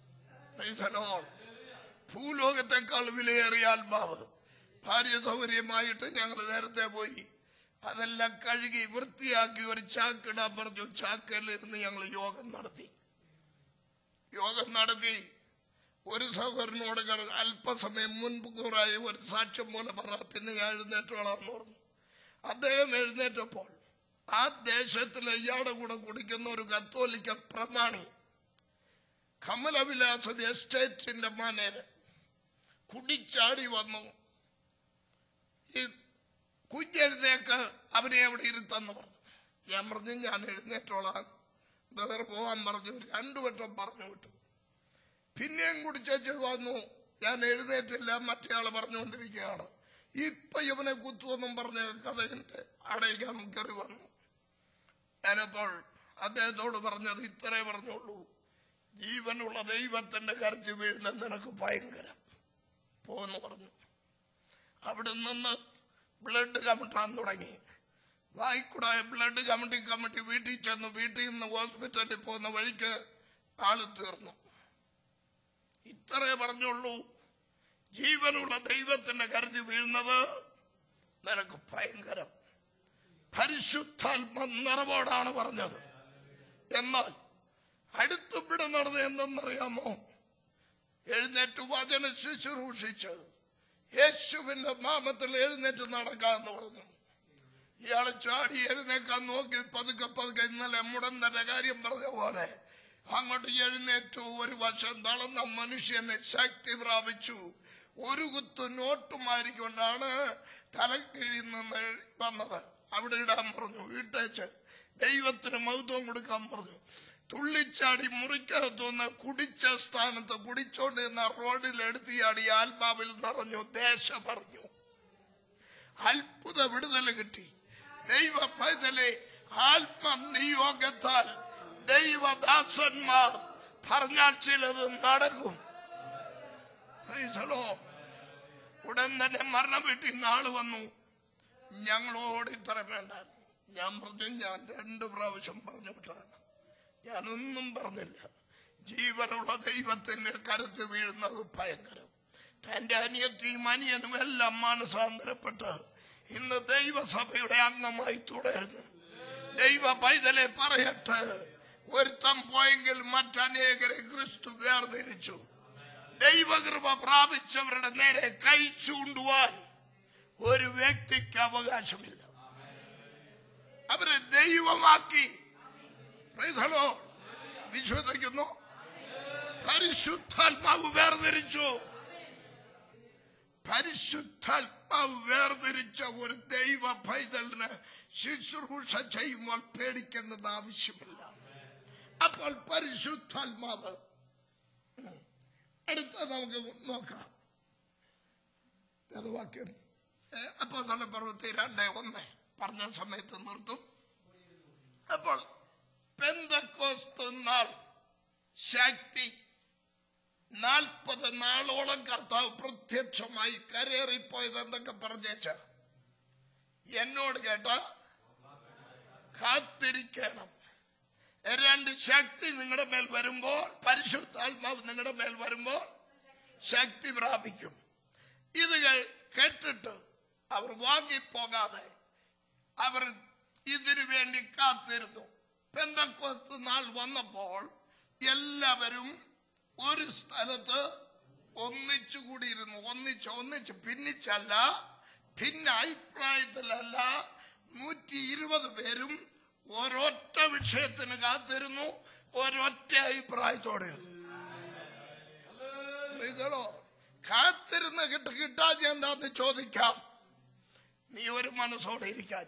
ഭൂലോകത്തെക്കാൾ വിലയേറിയ ആത്മാവ്. ഭാര്യ സൗകര്യമായിട്ട് ഞങ്ങൾ നേരത്തെ പോയി അതെല്ലാം കഴുകി വൃത്തിയാക്കി ഒരു ചാക്കിടാൻ പറഞ്ഞു. ചാക്കയിലിരുന്ന് ഞങ്ങൾ യോഗം നടത്തി. ഒരു സഹോദരനോട് അല്പസമയം മുൻപ് കൂറായി ഒരു സാക്ഷ്യം പോലെ പറ, പിന്നെ ഞാൻ എഴുന്നേറ്റോളാന്ന് പറഞ്ഞു. അദ്ദേഹം എഴുന്നേറ്റപ്പോൾ ആ ദേശത്തിലെ ഇയാളുടെ കൂടെ കുടിക്കുന്ന ഒരു കത്തോലിക്ക പ്രമാണി, കമലവിലാസ എസ്റ്റേറ്റിന്റെ മാനേജർ, കുടിച്ചാടി വന്നു. ഈ കുഞ്ഞെഴുന്നേക്ക്, അവനെ അവിടെ ഇരുത്തെന്ന് പറഞ്ഞു. ഞാൻ പറഞ്ഞു ഞാൻ എഴുന്നേറ്റോളാം, ബ്രദർ പോവാൻ പറഞ്ഞു. 2 വട്ടം പറഞ്ഞു വിട്ടു. പിന്നെയും കുടിച്ചു വന്നു. ഞാൻ എഴുന്നേറ്റില്ല. മറ്റേയാള് പറഞ്ഞുകൊണ്ടിരിക്കുകയാണ്. ഇപ്പൊ ഇവനെ കുത്തുവെന്നും പറഞ്ഞ കഥയുണ്ട്. അടയ്ക്കാൻ കയറി വന്നു. ഞാനപ്പോൾ അദ്ദേഹത്തോട് പറഞ്ഞത് ഇത്രേ പറഞ്ഞുള്ളൂ, ജീവനുള്ള ദൈവത്തിന്റെ കരുതി വീഴുന്ന നിനക്ക് ഭയങ്കരം പോന്ന് പറഞ്ഞു. അവിടെ നിന്ന് ബ്ലഡ് കമട്ടാൻ തുടങ്ങി. വായിക്കൂടായ ബ്ലഡ് കമട്ടി വീട്ടിൽ ചെന്നു. വീട്ടിൽ നിന്ന് ഹോസ്പിറ്റലിൽ പോകുന്ന വഴിക്ക് ആള് തീർന്നു. ഇത്രേ പറഞ്ഞുള്ളൂ, ജീവനുള്ള ദൈവത്തിന്റെ കരുതി വീഴുന്നത് നിനക്ക് ഭയങ്കരം. പരിശുദ്ധാത്മ നിറവോടാണ് പറഞ്ഞത്. എന്നാൽ അടുത്തിവിടെ നടന്നത് എന്തെന്നറിയാമോ? എഴുന്നേറ്റ് വചന ശുശ്രൂഷിച്ച് യേശുവിന്റെ നാമത്തിൽ എഴുന്നേറ്റ് നടക്കാന്ന് പറഞ്ഞു. ഇയാള് ചാടി എഴുന്നേക്കാൻ നോക്കി പതുക്കെ ഇന്നലെ മുടന്തന്റെ കാര്യം പറഞ്ഞ പോലെ അങ്ങോട്ട് എഴുന്നേറ്റു. ഒരു വശം തളർന്ന മനുഷ്യനെ ശക്തി പ്രാപിച്ചു. ഒരു കുത്തു നോട്ടുമാരിക്കൊണ്ടാണ് തലക്കീഴിൽ നിന്ന് വന്നത്. അവിടെ ഇടാൻ പറഞ്ഞു. ഇട്ടേച്ച് ദൈവത്തിന് മഹത്വം കൊടുക്കാൻ പറഞ്ഞു. തുള്ളിച്ചാടി മുറിക്കകത്തുനിന്ന് കുടിച്ച സ്ഥാനത്ത് കുടിച്ചോണ്ടിരുന്ന റോഡിൽ എടുത്തിയാടി ആത്മാവിൽ നിറഞ്ഞു. ദേശ പറഞ്ഞു. അത്ഭുത വിടുതൽ കിട്ടി. ദൈവ പൈതലെ ആത്മനിയോഗത്താൽ ദൈവദാസന്മാർ പറഞ്ഞാൽ ചിലത് നടക്കും. ഉടൻ തന്നെ മരണ വീട്ടിൽ നാള് വന്നു. ഞങ്ങളോട് ഇത്ര വേണ്ട. ഞാൻ പറഞ്ഞു ഞാൻ 2 പ്രാവശ്യം പറഞ്ഞു വിട്ടാണ്. ഞാനൊന്നും പറഞ്ഞില്ല. ജീവനുള്ള ദൈവത്തിന്റെ കരുത്ത് വീഴുന്നത് ഭയങ്കരം. തന്റെ അനിയത്തിയും അനിയനും എല്ലാം മാനസാന്തരപ്പെട്ട് ഇന്ന് ദൈവസഭയുടെ അംഗമായി തുടരുന്നു. ദൈവ പൈതലെ പറയട്ടെ, ഒരുത്തം പോയെങ്കിൽ മറ്റനേകരെ ക്രിസ്തു വേർതിരിച്ചു. ദൈവകൃപ പ്രാപിച്ചവരുടെ നേരെ കൈ ചൂണ്ടുവാൻ ഒരു വ്യക്തിക്ക് അവകാശമില്ല. അവരെ ദൈവമാക്കി വിശ്വസിക്കുന്നു. പരിശുദ്ധാത്മാവ് വേർതിരിച്ചു. പരിശുദ്ധാത്മാവ് വേർതിരിച്ച ഒരു ദൈവ പൈതലിന് ശുശ്രൂഷ ചെയ്യുമ്പോൾ പേടിക്കേണ്ടത് ആവശ്യമില്ല. അപ്പോൾ പരിശുദ്ധാത്മാവ് അടുത്ത നമുക്ക് നോക്കാം. വാക്യം അപ്പോൾ നല്ല പ്രവൃത്തി 2:1 പറഞ്ഞ സമയത്ത് നിർത്തും. അപ്പോൾ പെന്തക്കോസ്ത് നാൾ ശക്തി 40 നാളോളം കർത്താവ് പ്രത്യക്ഷമായി കരേറിപ്പോയത് എന്തൊക്കെ പറഞ്ഞേച്ച എന്നോട് കേട്ട കാത്തിരിക്കണം. രണ്ട്, ശക്തി നിങ്ങളുടെ മേൽ വരുമ്പോൾ, പരിശുദ്ധാത്മാവ് നിങ്ങളുടെ മേൽ വരുമ്പോൾ ശക്തി പ്രാപിക്കും. ഇത് കേട്ടിട്ട് അവർ വാങ്ങിപ്പോകാതെ അവർ ഇതിനു വേണ്ടി കാത്തിരുന്നു. പെന്തക്കോസ്ത് നാൾ വന്നപ്പോൾ എല്ലാവരും ഒരു സ്ഥലത്ത് ഒന്നിച്ചുകൂടിയിരുന്നു. ഒന്നിച്ച് ഭിന്നിച്ചല്ല, ഭിന്ന അഭിപ്രായത്തിലല്ല. 120 പേരും ഒരൊറ്റ വിഷയത്തിന് കാത്തിരുന്നു, ഒരൊറ്റ അഭിപ്രായത്തോടെ. കാത്തിരുന്ന് കിട്ടാതെ എന്താന്ന് ചോദിക്കാം. നീ ഒരു മനസ്സോടെ ഇരിക്കാൻ,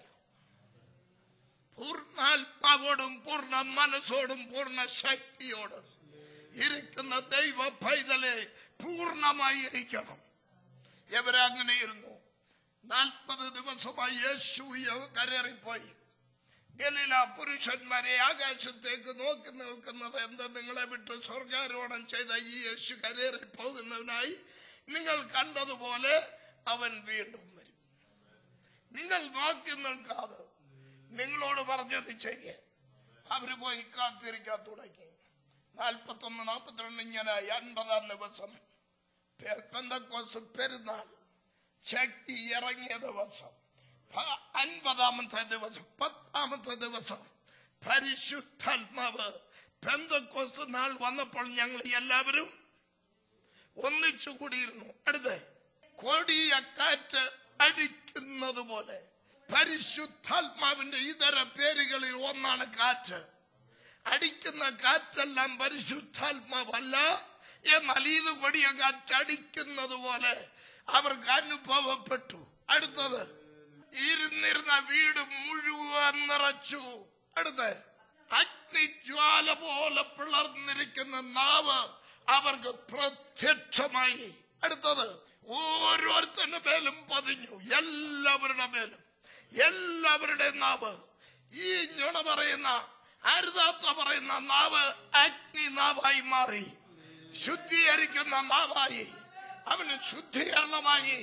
പൂർണ്ണാത്മാവോടും പൂർണ്ണ മനസ്സോടും പൂർണ്ണ ശക്തിയോടും ഇരിക്കുന്ന ദൈവ പൈതലെ പൂർണ്ണമായി ഇരിക്കണം. എവരങ്ങനെ ഇരുന്നു. 40 ദിവസമായി യേശു കരേറിപ്പോയി. ഗലീല പുരുഷന്മാരെ ആകാശത്തേക്ക് നോക്കി നിൽക്കുന്നത് എന്ത്? നിങ്ങളെ വിട്ട് സ്വർഗാരോഹണം ചെയ്ത ഈ യേശു കരേറി പോകുന്നതിനായി നിങ്ങൾ കണ്ടതുപോലെ അവൻ വീണ്ടും വരും. നിങ്ങൾ നോക്കി നിൽക്കാതെ നിങ്ങളോട് പറഞ്ഞത് ചെയ്യേ. അവര് പോയി കാത്തിരിക്കാൻ തുടങ്ങി. 41, 42 ഇങ്ങനെ 50-ാം ദിവസം പെന്തക്കോസ്ത് പെരുന്നാൾ ശക്തി ഇറങ്ങിയ ദിവസം, 50-ാമത്തെ ദിവസം, 10-ാമത്തെ ദിവസം പരിശുദ്ധാത്മാവ് പെന്തക്കോസ്ത് നാൾ വന്നപ്പോൾ ഞങ്ങൾ എല്ലാവരും ഒന്നിച്ചുകൂടിയിരുന്നു. അടുത്ത് കൊടിയ കാറ്റ് അടിക്കുന്നത് പോലെ പരിശുദ്ധാത്മാവിന്റെ ഇതര പേരുകളിൽ ഒന്നാണ് കാറ്റ്. അടിക്കുന്ന കാറ്റെല്ലാം പരിശുദ്ധാത്മാവല്ല. എന്നാൽ ഇത് കൊടിയ കാറ്റ് അടിക്കുന്നത് പോലെ അവർക്ക് അനുഭവപ്പെട്ടു. അടുത്തത് ഇരുന്നിരുന്ന വീട് മുഴുവൻ നിറച്ചു. അടുത്ത് അഗ്നിജ്വാല പോലെ പിളർന്നിരിക്കുന്ന നാവ് അവർക്ക് പ്രത്യക്ഷമായി. അടുത്തത് ഓരോരുത്തരുടെ മേലും പതിഞ്ഞു. എല്ലാവരുടെ മേലും, എല്ലാവരുടെ നാവ്, ഈ ഞൊണ പറയുന്ന അരുതാത്ത പറയുന്ന നാവ് അഗ്നി നാവായി മാറി, ശുദ്ധീകരിക്കുന്ന നാവായി, അവന് ശുദ്ധീകരണമായി.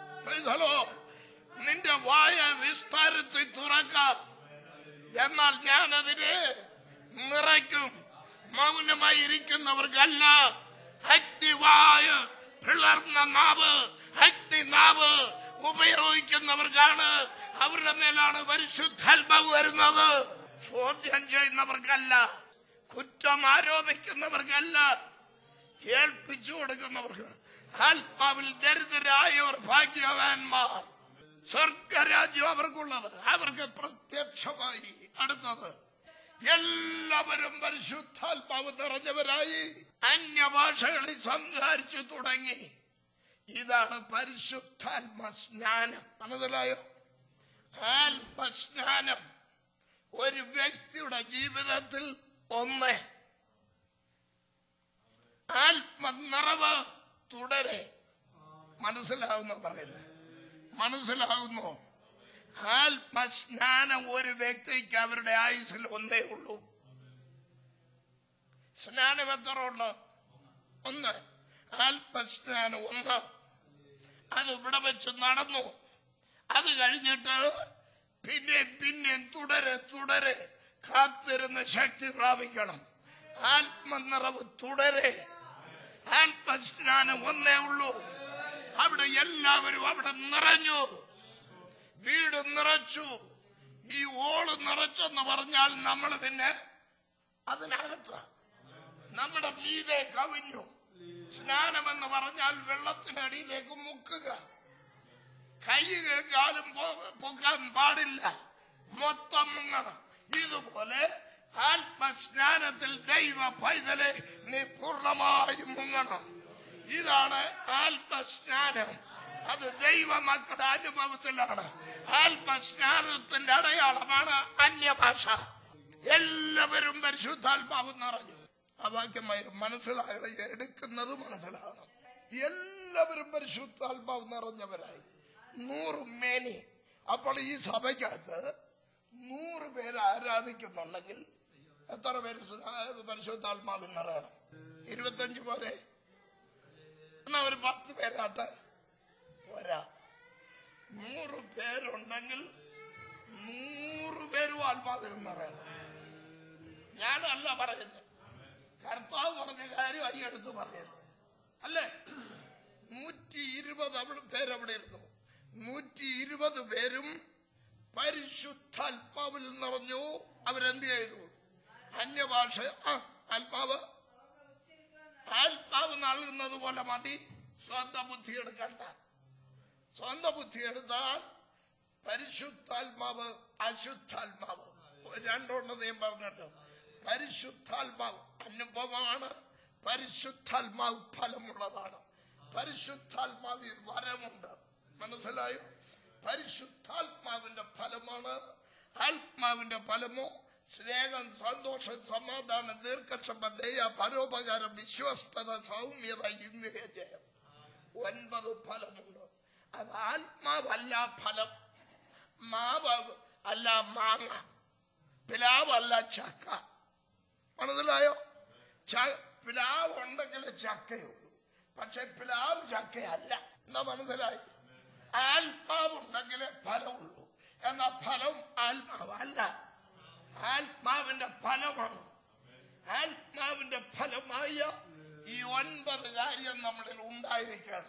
നിന്റെ വായ വിസ്താരത്തിൽ തുറക്കാം, എന്നാൽ ഞാനതിനെ നിറയ്ക്കും. മൗനമായി ഇരിക്കുന്നവർക്കല്ല, അഗ്നിവായ പിളർന്ന നാവ്, അഗ്നിനാവ് ഉപയോഗിക്കുന്നവർക്കാണ്. അവരുടെ മേലാണ് പരിശുദ്ധാത്മാവ് വരുന്നത്. ചോദ്യം ചെയ്യുന്നവർക്കല്ല, കുറ്റം ആരോപിക്കുന്നവർക്കല്ല, ഏൽപ്പിച്ചു കൊടുക്കുന്നവർക്ക്. ആത്മാവിൽ ദരിദ്രരായവർ ഭാഗ്യവാന്മാർ, സ്വർഗരാജ്യം അവർക്കുള്ളത്, അവർക്ക് പ്രത്യക്ഷമായി. അടുത്തത് എല്ലാവരും പരിശുദ്ധാത്മാവ് നിറഞ്ഞവരായി അന്യഭാഷകളിൽ സംസാരിച്ചു തുടങ്ങി. ഇതാണ് പരിശുദ്ധാത്മ സ്നാനം. മനസ്സിലായോ? ആത്മസ്നാനം ഒരു വ്യക്തിയുടെ ജീവിതത്തിൽ ഒന്ന്. ആത്മനിറവ് തുടരെ. മനസ്സിലാവുന്നോ പറയുന്നത്? മനസ്സിലാവുന്നു? ആത്മസ്നാനം ഒരു വ്യക്തിക്ക് അവരുടെ ആയുസ്സിൽ ഒന്നേ ഉള്ളൂ. സ്നാനം എത്ര ഉണ്ട്? ഒന്ന്. ആത്മസ്നാനം ഒന്ന്. അത് ഇവിടെ വെച്ച് നടന്നു. അത് കഴിഞ്ഞിട്ട് പിന്നെ തുടരെ കാത്തിരുന്ന് ശക്തി പ്രാപിക്കണം. ആത്മനിറവ് തുടരെ. ആത്മസ്നാനം ഒന്നേ ഉള്ളൂ. അവിടെ എല്ലാവരും അവിടെ നിറഞ്ഞു. വീട് നിറച്ചു. ഈ ഓള് നിറച്ചെന്ന് പറഞ്ഞാൽ നമ്മൾ പിന്നെ അതിനകത്ത് നമ്മുടെ മീതെ കവിഞ്ഞു. സ്നാനമെന്ന് പറഞ്ഞാൽ വെള്ളത്തിനടിയിലേക്ക് മുക്കുക. കൈ കാലും പൊക്കാൻ പാടില്ല, മൊത്തം മുങ്ങണം. ഇതുപോലെ ആത്മസ്നാനത്തിൽ ദൈവ പൈതലെ നീ പൂർണ്ണമായും മുങ്ങണം. ഇതാണ് ആത്മസ്നാനം. അത് ദൈവ മക്കളുടെ അനുഭവത്തിലാണ്. ആത്മസ്നാനത്തിന്റെ അടയാളമാണ് അന്യഭാഷ. എല്ലാവരും പരിശുദ്ധാത്മാവ് നിറഞ്ഞു. ആ വാക്യം മനസ്സിലാകണം, എടുക്കുന്നത് മനസ്സിലാകണം. എല്ലാവരും പരിശുദ്ധാത്മാവ് നിറഞ്ഞവരായി. 100 മേനി. അപ്പോൾ ഈ സഭയ്ക്കകത്ത് 100 പേര് ആരാധിക്കുന്നുണ്ടെങ്കിൽ എത്ര പേര് പരിശുദ്ധാത്മാവിൽ നിറയണം? 25 പോരെ? എന്നാ ഒരു 10 പേരാട്ടെ. 100 പേരുണ്ടെങ്കിൽ 100 പേരും ആത്മാവിൽ നിറയണം. ഞാനല്ല പറയുന്നത്, കർത്താവ് പറഞ്ഞ കാര്യം അയ്യ എടുത്ത് പറയുന്നത് അല്ലേ. 120 പേരവിടെ ഇരുന്നു. 120 പേരും പരിശുദ്ധാത്മാവിൽ നിറഞ്ഞു. അവരെന്ത് ചെയ്തു? അന്യഭാഷ. ആത്മാവ് നൽകുന്നത് പോലെ മതി, സ്വന്തം ബുദ്ധി എടുക്കണ്ട. സ്വന്തം ബുദ്ധി എടുത്താൽ പരിശുദ്ധാത്മാവ് അശുദ്ധാത്മാവ് രണ്ടുണ്ടെന്ന് ഞാൻ പറഞ്ഞിട്ട്. പരിശുദ്ധാത്മാവ് അനുഭവമാണ്, പരിശുദ്ധാത്മാവ് ഫലമുള്ളതാണ്. പരിശുദ്ധാത്മാവിൽ വരമുണ്ട്, മനസ്സിലായോ? പരിശുദ്ധാത്മാവിന്റെ ഫലമാണ്. ആത്മാവിന്റെ ഫലമോ സ്നേഹം, സന്തോഷം, സമാധാനം, ദീർഘക്ഷമ, ദയ, പരോപകാരം, വിശ്വസ്തത, സൗമ്യത, ഇന്ദ്രിയജയം. 9 ഫലമുണ്ട്. അത് ആത്മാവല്ല ഫലം. മാവ് അല്ല മാങ്ങ, പിലാവല്ല ചക്ക, മനസ്സിലായോ? പിലാവ് ഉണ്ടെങ്കിൽ ചക്കയുള്ളൂ, പക്ഷെ പിലാവ് ചക്കയല്ല. എന്നാ മനസ്സിലായി? ആത്മാവുണ്ടെങ്കിലേ ഫലമുള്ളൂ, എന്നാ ഫലം ആത്മാവല്ല, ആത്മാവിന്റെ ഫലമാണ്. ആത്മാവിന്റെ ഫലമായ ഈ 9 കാര്യം നമ്മളിൽ ഉണ്ടായിരിക്കണം.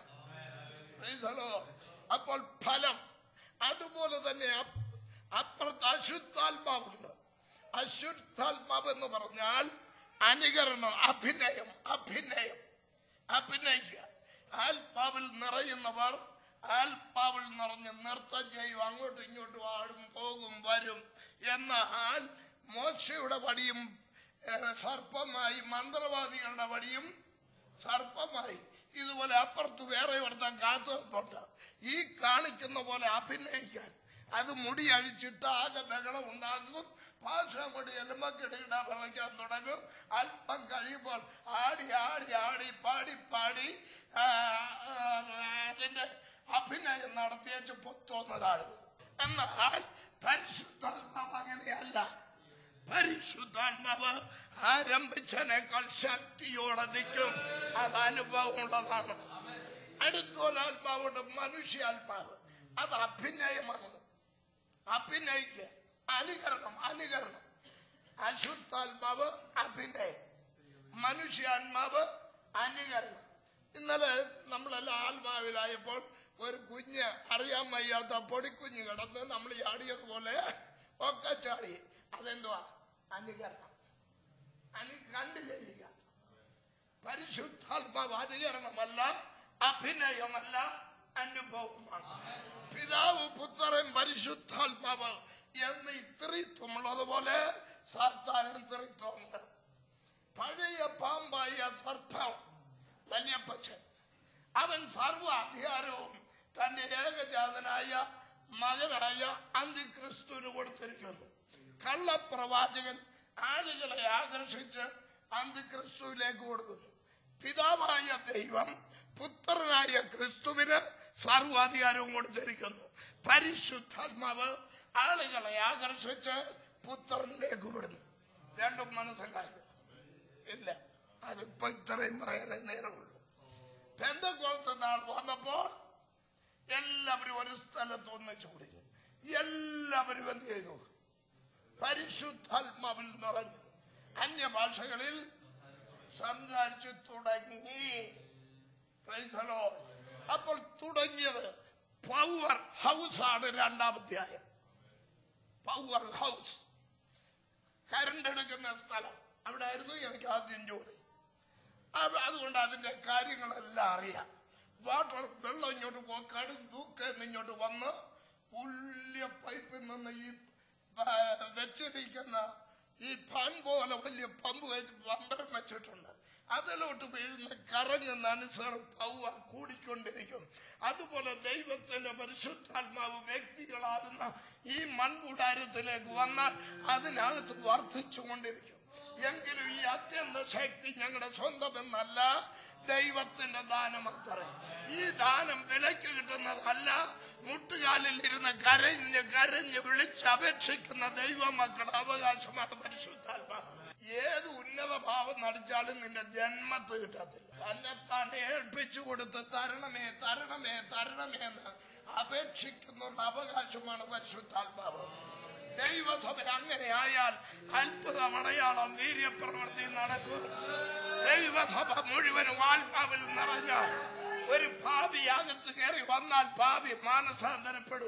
അപ്പോൾ ഫലം. അതുപോലെ തന്നെ അപ്പുറത്ത് അശുദ്ധാത്മാവുണ്ട്. അശുദ്ധാത്മാവ് എന്ന് പറഞ്ഞാൽ അനുകരണം, അഭിനയം, അഭിനയിക്കുക. ആത്മാവിൽ നിറയുന്നവർ ആത്മാവിൽ നിറഞ്ഞ് നൃത്തം ചെയ്യും, അങ്ങോട്ടും ഇങ്ങോട്ടും ആടും, പോകും, വരും. എന്നാൽ മോശയുടെ വടിയും സർപ്പമായി, മന്ത്രവാദികളുടെ വടിയും സർപ്പമായി. ഇതുപോലെ അപ്പുറത്ത് വേറെ ഒരുത്തൻ കാത്തുണ്ട്. ഈ കാണിക്കുന്ന പോലെ അഭിനയിക്കാൻ, അത് മുടി അഴിച്ചിട്ട് ആകെ ബഹളം ഉണ്ടാകും. ഭാഷ മുടി എലുമ്പക്കിടയിട വിളയ്ക്കാൻ തുടങ്ങും. അല്പം കഴിയുമ്പോൾ ആടി ആടി ആടി പാടി പാടി അതിന്റെ അഭിനയം നടത്തിയേച്ച് പൊത്തോന്നതാണ്. എന്നാൽ പരിശുദ്ധാത്മാവ് അങ്ങനെയല്ല. പരിശുദ്ധാത്മാവ് ആരംഭിച്ചതിനേക്കാൾ ശക്തിയോടെ നിൽക്കും. അത് അനുഭവമുള്ളതാണ്. അടുത്തൊരാത്മാവുണ്ട്, മനുഷ്യാത്മാവ്. അത് അഭിനയമാണ്, അഭിനയിക്കുക, അനുകരണം. അശുദ്ധാത്മാവ് അഭിനയം, മനുഷ്യാത്മാവ് അനുകരണം. ഇന്നലെ നമ്മളെല്ലാം ആത്മാവിലായപ്പോൾ ഒരു കുഞ്ഞ്, അറിയാൻ വയ്യാത്ത പൊടിക്കുഞ്ഞ് കിടന്ന് നമ്മൾ ചാടിയതുപോലെ ഒക്കെ ചാടി. അതെന്തുവാ? അനുകരണം, കണ്ടു ചെയ്യുക. പരിശുദ്ധാത്മാവ് അനുകരണമല്ല, അഭിനയമല്ല, അനുഭവമാണ്. പിതാവ്, പുത്രൻ, പരിശുദ്ധാത്മാവ് എന്ന് ഇത്രിത്വമുള്ളതുപോലെ സാത്താനും ത്രിത്വമുണ്ട്. പഴയ പാമ്പായ സർപ്പം വല്യപ്പച്ചൻ, അവൻ സർവ അധികാരവും തന്റെ ഏകജാതനായ മകനായ അന്തിക്രിസ്തുവിന് കൊടുത്തിരിക്കുന്നു. കള്ളപ്രവാചകൻ ആളുകളെ ആകർഷിച്ച് അന്തിക്രിസ്തുവിലേക്ക് കൊടുക്കുന്നു. പിതാവായ ദൈവം പുത്രനായ ക്രിസ്തുവിന് സർവാധികാരവും കൊടുത്തിരിക്കുന്നു. പരിശുദ്ധാത്മാവ് ആളുകളെ ആകർഷിച്ച് പുത്രനിലേക്ക് വിടുന്നു. രണ്ടും മനസ്സിലായി ഇല്ല? അതിപ്പോ ഇത്രയും പറയാനേ നേരമുള്ളൂ. പെന്തക്കോസ്ത് നാൾ വന്നപ്പോൾ എല്ലാവരും ഒരു സ്ഥലത്ത് ഒന്നിച്ചു കൂടി. എല്ലാവരും എന്ത് ചെയ്തു? പരിശുദ്ധാത്മാവിൽ നിറഞ്ഞു അന്യഭാഷകളിൽ സംസാരിച്ചു തുടങ്ങി. അപ്പോൾ തുടങ്ങിയത് പവർ ഹൗസ് ആണ്. 2-ാം അധ്യായം. പവർ ഹൗസ്, കരണ്ട് എടുക്കുന്ന സ്ഥലം. അവിടെ ആയിരുന്നു എനിക്ക് ആദ്യം ജോലി. അതുകൊണ്ട് അതിന്റെ കാര്യങ്ങളെല്ലാം അറിയാം. വാട്ടർ, വെള്ളം ഇങ്ങോട്ട് പോക്കാടും തൂക്കം ഇങ്ങോട്ട് വന്ന് വലിയ പൈപ്പിൽ നിന്ന് ഈ വെച്ചിരിക്കുന്ന ഈ ഫാൻ പോലെ വലിയ പമ്പരം വെച്ചിട്ടുണ്ട്. അതിലോട്ട് വീഴുന്ന കറങ്ങുന്ന അനുസരിച്ച് പവർ കൂടിക്കൊണ്ടിരിക്കും. അതുപോലെ ദൈവത്തിന്റെ പരിശുദ്ധാത്മാവ് വ്യക്തികളാകുന്ന ഈ മൺകൂടാരത്തിലേക്ക് വന്നാൽ അതിനകത്ത് വർദ്ധിച്ചുകൊണ്ടിരിക്കും. എങ്കിലും ഈ അത്യന്ത ശക്തി ഞങ്ങളുടെ സ്വന്തമെന്നല്ല, ദൈവത്തിന്റെ ദാനം അത്രേ. ഈ ദാനം വിലയ്ക്ക് കിട്ടുന്നതല്ല. മുട്ടുകാലിൽ ഇരുന്ന് കരഞ്ഞ് കരഞ്ഞ് വിളിച്ചപേക്ഷിക്കുന്ന ദൈവമക്കളുടെ അവകാശമാണ് പരിശുദ്ധാത്മാവ്. ഏത് ഉന്നത ഭാവം നടിച്ചാലും നിന്റെ ജന്മത്ത് കിട്ടത്തില്ല. തന്നെത്താൻ ഏൽപ്പിച്ചു കൊടുത്ത് തരണമേ തരണമേ തരണമേ എന്ന് അപേക്ഷിക്കുന്ന അവകാശമാണ് പരിശുദ്ധാത്മാവ്. ദൈവസഭ അങ്ങനെ ആയാൽ അത്ഭുതം, അടയാളം, വീര്യപ്രവൃത്തി നടക്കും. ദൈവസഭ മുഴുവനും ആത്മാവിൽ നിറഞ്ഞാൽ ഒരു പാപി അകത്ത് കയറി വന്നാൽ പാപി മാനസാന്തരപ്പെടും.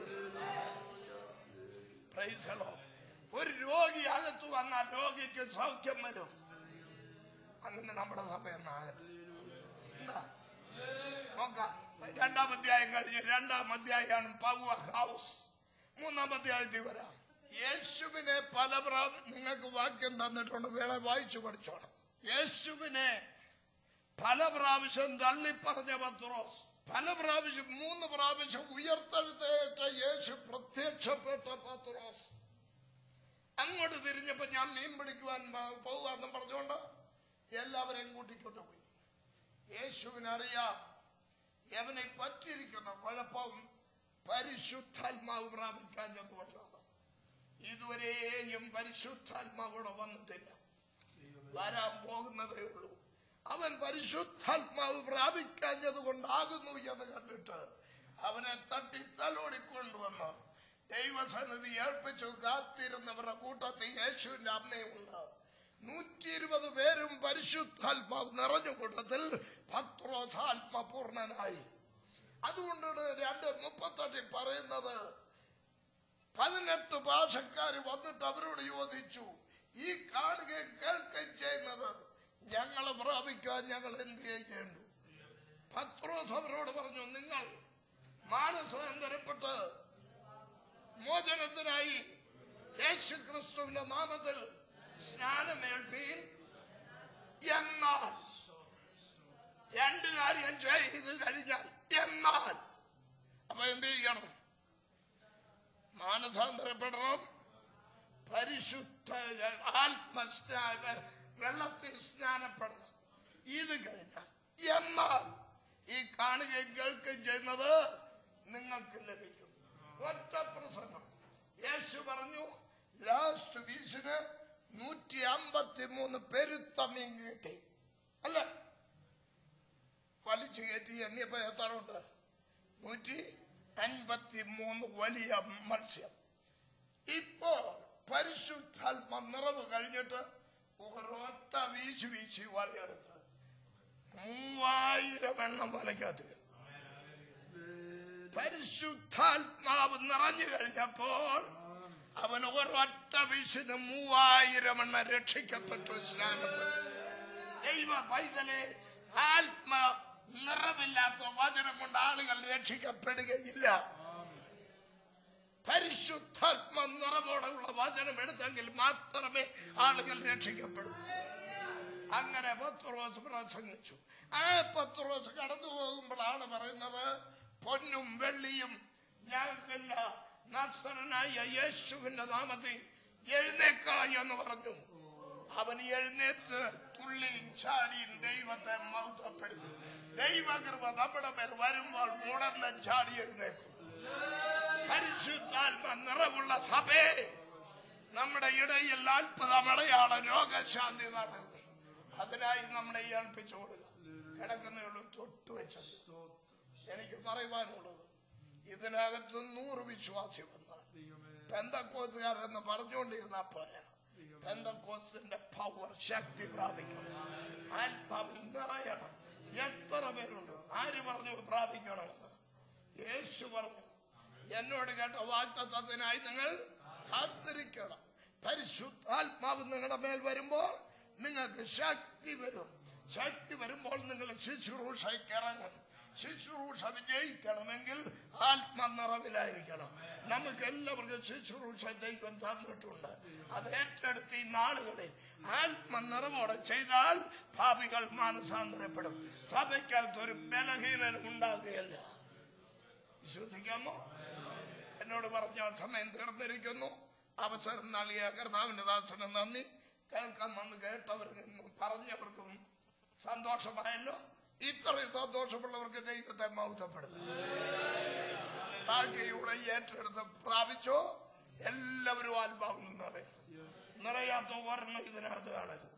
Price the Lord. ഒരു രോഗി അകത്ത് വന്നാൽ രോഗിക്ക് സൗഖ്യം വരും. അങ്ങനെ നമ്മുടെ സഭ എന്നാകും. എന്താ നോക്കാം. 2-ാം അധ്യായം കഴിഞ്ഞ് 2-ാം അധ്യായമാണ് പവർ ഹൗസ്. 3-ാം അധ്യായത്തിൽ വരാം. യേശുവിനെ പല പ്രാവശ്യം നിങ്ങൾക്ക് വാക്യം തന്നിട്ടുണ്ട്, വേളെ വായിച്ചു പഠിച്ചോണം. യേശുവിനെ പല പ്രാവശ്യം തള്ളിപ്പറഞ്ഞ പത്രോസ്, പല പ്രാവശ്യം 3 പ്രാവശ്യം ഉയർത്തെഴുന്നേറ്റ യേശു പ്രത്യക്ഷപ്പെട്ട പത്രോസ് അങ്ങോട്ട് തിരിഞ്ഞപ്പോ ഞാൻ മീൻ പിടിക്കുവാൻ പോകാന്നും പറഞ്ഞുകൊണ്ട് എല്ലാവരെയും കൂട്ടിക്കൊണ്ട് പോയി. യേശുവിനറിയാം അവനെ പറ്റിയിരിക്കുന്ന കുഴപ്പം പരിശുദ്ധാത്മാവ് പ്രാപിക്കാഞ്ഞതുകൊണ്ടാണ്. ഇതുവരെയും പരിശുദ്ധാത്മാവിടെ വന്നിട്ടില്ല, വരാൻ പോകുന്നതേ ഉള്ളൂ. അവൻ പരിശുദ്ധാത്മാവ് പ്രാപിക്കാഞ്ഞത് കൊണ്ടാകുന്നു എന്ന് കണ്ടിട്ട് അവനെ തട്ടി തലോടിക്കൊണ്ടുവന്ന് ദൈവസന്നിധി ഏൽപ്പിച്ചു. കാത്തിരുന്നവരുടെ കൂട്ടത്തിൽ യേശുവിന്റെ അമ്മയുണ്ട്. 120 പേരും പരിശുദ്ധാത്മാവ് നിറഞ്ഞ കൂട്ടത്തിൽ പത്രോസ് ആത്മപൂർണനായി. അതുകൊണ്ടാണ് 2:38 പറയുന്നത്, 18 ഭാഷക്കാര് വന്നിട്ട് അവരോട് ചോദിച്ചു, ഈ കാണുകയും കേൾക്കുകയും ചെയ്യുന്നത് ഞങ്ങൾ പ്രാപിക്കാൻ ഞങ്ങൾ എന്ത് ചെയ്യേണ്ടു? പത്രോസ് അവരോട് പറഞ്ഞു, നിങ്ങൾ മാനസാന്തരപ്പെട്ട് മോചനത്തിനായി യേശു ക്രിസ്തുവിന്റെ നാമത്തിൽ സ്നാനമേൽപ്പീൻ. എന്നാൽ 2 കാര്യം ചെയ്ത് കഴിഞ്ഞാൽ എന്നാൽ അപ്പൊ എന്ത് ചെയ്യണം? മാനസാന്തരപ്പെടണം, പരിശുദ്ധ വെള്ളത്തിൽ സ്നാനപ്പെടണം. ഇത് കഴിഞ്ഞാൽ എന്നാൽ ഈ കാണുകയും കേൾക്കുകയും ചെയ്യുന്നത് നിങ്ങൾക്ക് ലഭിക്കും. ഒറ്റ പ്രസംഗം. യേശു പറഞ്ഞു, ലാസ്റ്റ് വീശിന് 153 പെരുത്ത മീൻ കിട്ടി. അല്ല, വലിച്ചു കയറ്റി എണ്ണിയപ്പോ എത്താറുണ്ട്? 153 വലിയ മത്സ്യം. ഇപ്പോ പരിശുദ്ധാത്മ നിറവ് കഴിഞ്ഞിട്ട് ഒരൊറ്റ വീശി വലയെടുത്ത് 3000 എണ്ണം വലയ്ക്കകത്ത്. പരിശുദ്ധാത്മാവ് നിറഞ്ഞു കഴിഞ്ഞപ്പോൾ അവൻ ഒരൊറ്റ വീശിന് 3000 എണ്ണം രക്ഷിക്കപ്പെട്ടു, സ്നാനപ്പെട്ടു. ദൈവ പൈതലെ, ആത്മ നിറവില്ലാത്ത വചനം കൊണ്ട് ആളുകൾ രക്ഷിക്കപ്പെടുകയില്ല. പരിശുദ്ധാത്മ നിറവോടെയുള്ള വചനം എടുത്തെങ്കിൽ മാത്രമേ ആളുകൾ രക്ഷിക്കപ്പെടൂ. അങ്ങനെ പത്രോസ് പ്രസംഗിച്ചു. ആ പത്രോസ് കടന്നു പോകുമ്പോഴാണ് പറയുന്നത്, പൊന്നും വെള്ളിയും ഞങ്ങൾക്കില്ല, നസ്രനായ യേശുവിന്റെ നാമത്തിൽ എഴുന്നേക്ക എന്ന് പറഞ്ഞു. അവൻ എഴുന്നേറ്റ് തുള്ളിയും ചാടിയും ദൈവത്തെ മഹത്വപ്പെടുത്തി. ദൈവകൃപ നമ്മുടെ മേൽ വരുമ്പോൾ ഉണർന്ന് ചാടി എഴുന്നേക്കും. പരിശുദ്ധാത്മ നിറവുള്ള സഭയെ നമ്മുടെ ഇടയിൽ അത്ഭുതമടയാള രോഗശാന്തി നടക്കും. അതിനായി നമ്മളെ ഏൽപ്പിച്ചു കൊടുക്കുക. കിടക്കുന്നയുള്ളൂ തൊട്ടുവെച്ചത്. എനിക്ക് പറയുവാനുള്ളത്, ഇതിനകത്ത് 100 വിശ്വാസി വന്നാൽ പെന്തക്കോസ്തുകാരെന്ന് പറഞ്ഞുകൊണ്ടിരുന്ന പോരാ. പെന്തക്കോസ്തിന്റെ പവർ, ശക്തി പ്രാപിക്കണം, ആത്മാവിൽ നിറയണം. എത്ര പേരുണ്ട്? ആര് പറഞ്ഞു പ്രാപിക്കണമെന്ന്? യേശു പറഞ്ഞു, എന്നോട് കേട്ട വാഗ്ദത്തത്തിനായി നിങ്ങൾ കാത്തിരിക്കണം. പരിശുദ്ധാത്മാവ് നിങ്ങളുടെ മേൽ വരുമ്പോൾ നിങ്ങൾക്ക് ശക്തി വരും. ശക്തി വരുമ്പോൾ നിങ്ങൾ ശുശ്രൂഷയ്ക്ക് ഇറങ്ങും. ശുശ്രൂഷ വിജയിക്കണമെങ്കിൽ ആത്മനിറവിലായിരിക്കണം. നമുക്ക് എല്ലാവർക്കും ശുശ്രൂഷ ദൈവം തന്നിട്ടുണ്ട്. അത് ഏറ്റെടുത്ത് ഈ നാളുകളിൽ ആത്മനിറവോടെ ചെയ്താൽ പാപികൾ മാനസാന്തരപ്പെടും. സഭയ്ക്കകത്ത് ഒരു ബലഹീനനും ഉണ്ടാകുകയല്ല. വിശ്വസിക്കാമോ? എന്നോട് പറഞ്ഞ സമയം തീർന്നിരിക്കുന്നു. അവസരം നൽകിയ കർത്താവിന്റെ ദാസന് നന്ദി. കേൾക്കാൻ വന്ന് കേട്ടവർക്കും പറഞ്ഞവർക്കും സന്തോഷമായല്ലോ. ഇത്രയും സന്തോഷമുള്ളവർക്ക് ദൈവത്തെ മഹത്വപ്പെടുന്നു. ബാക്കിയുടെ ഏറ്റെടുത്ത് പ്രാപിച്ചോ. എല്ലാവരും ആത്മാവിൽ നിറയാത്ത ഒരെണ്ണം ഇതിനകത്ത് കാണരുത്.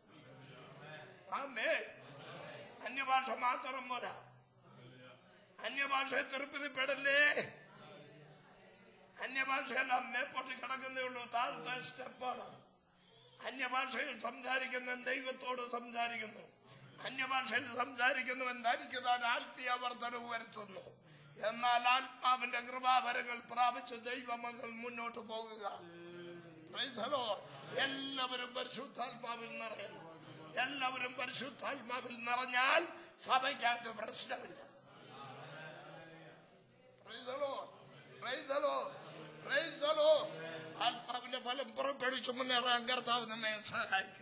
ആമേ. അന്യഭാഷ മാത്രം പോരാ. അന്യഭാഷയെ തൃപ്തിപ്പെടല്ലേ. അന്യഭാഷയെല്ലാം മേപ്പോട്ട് കിടക്കുന്നേ ഉള്ളൂ, താഴത്തെ സ്റ്റെപ്പാണ്. അന്യഭാഷയിൽ സംസാരിക്കുന്ന ദൈവത്തോട് സംസാരിക്കുന്നു. അന്യഭാഷയിൽ സംസാരിക്കുന്നവൻ തനിക്ക് താൻ ആത്മീയ വർധനവ് വരുത്തുന്നു. എന്നാൽ ആത്മാവിന്റെ കൃപാവരങ്ങൾ പ്രാപിച്ച് ദൈവമകൾ മുന്നോട്ട് പോകുക. എല്ലാവരും പരിശുദ്ധാത്മാവിൽ നിറയണം. എല്ലാവരും പരിശുദ്ധാത്മാവിൽ നിറഞ്ഞാൽ സഭയ്ക്കകത്ത് പ്രശ്നമില്ല. ആത്മാവിന്റെ ഫലം പുറപ്പെടുവിച്ച് മുന്നേറാൻ കർത്താവ് നമ്മെ സഹായിക്കും.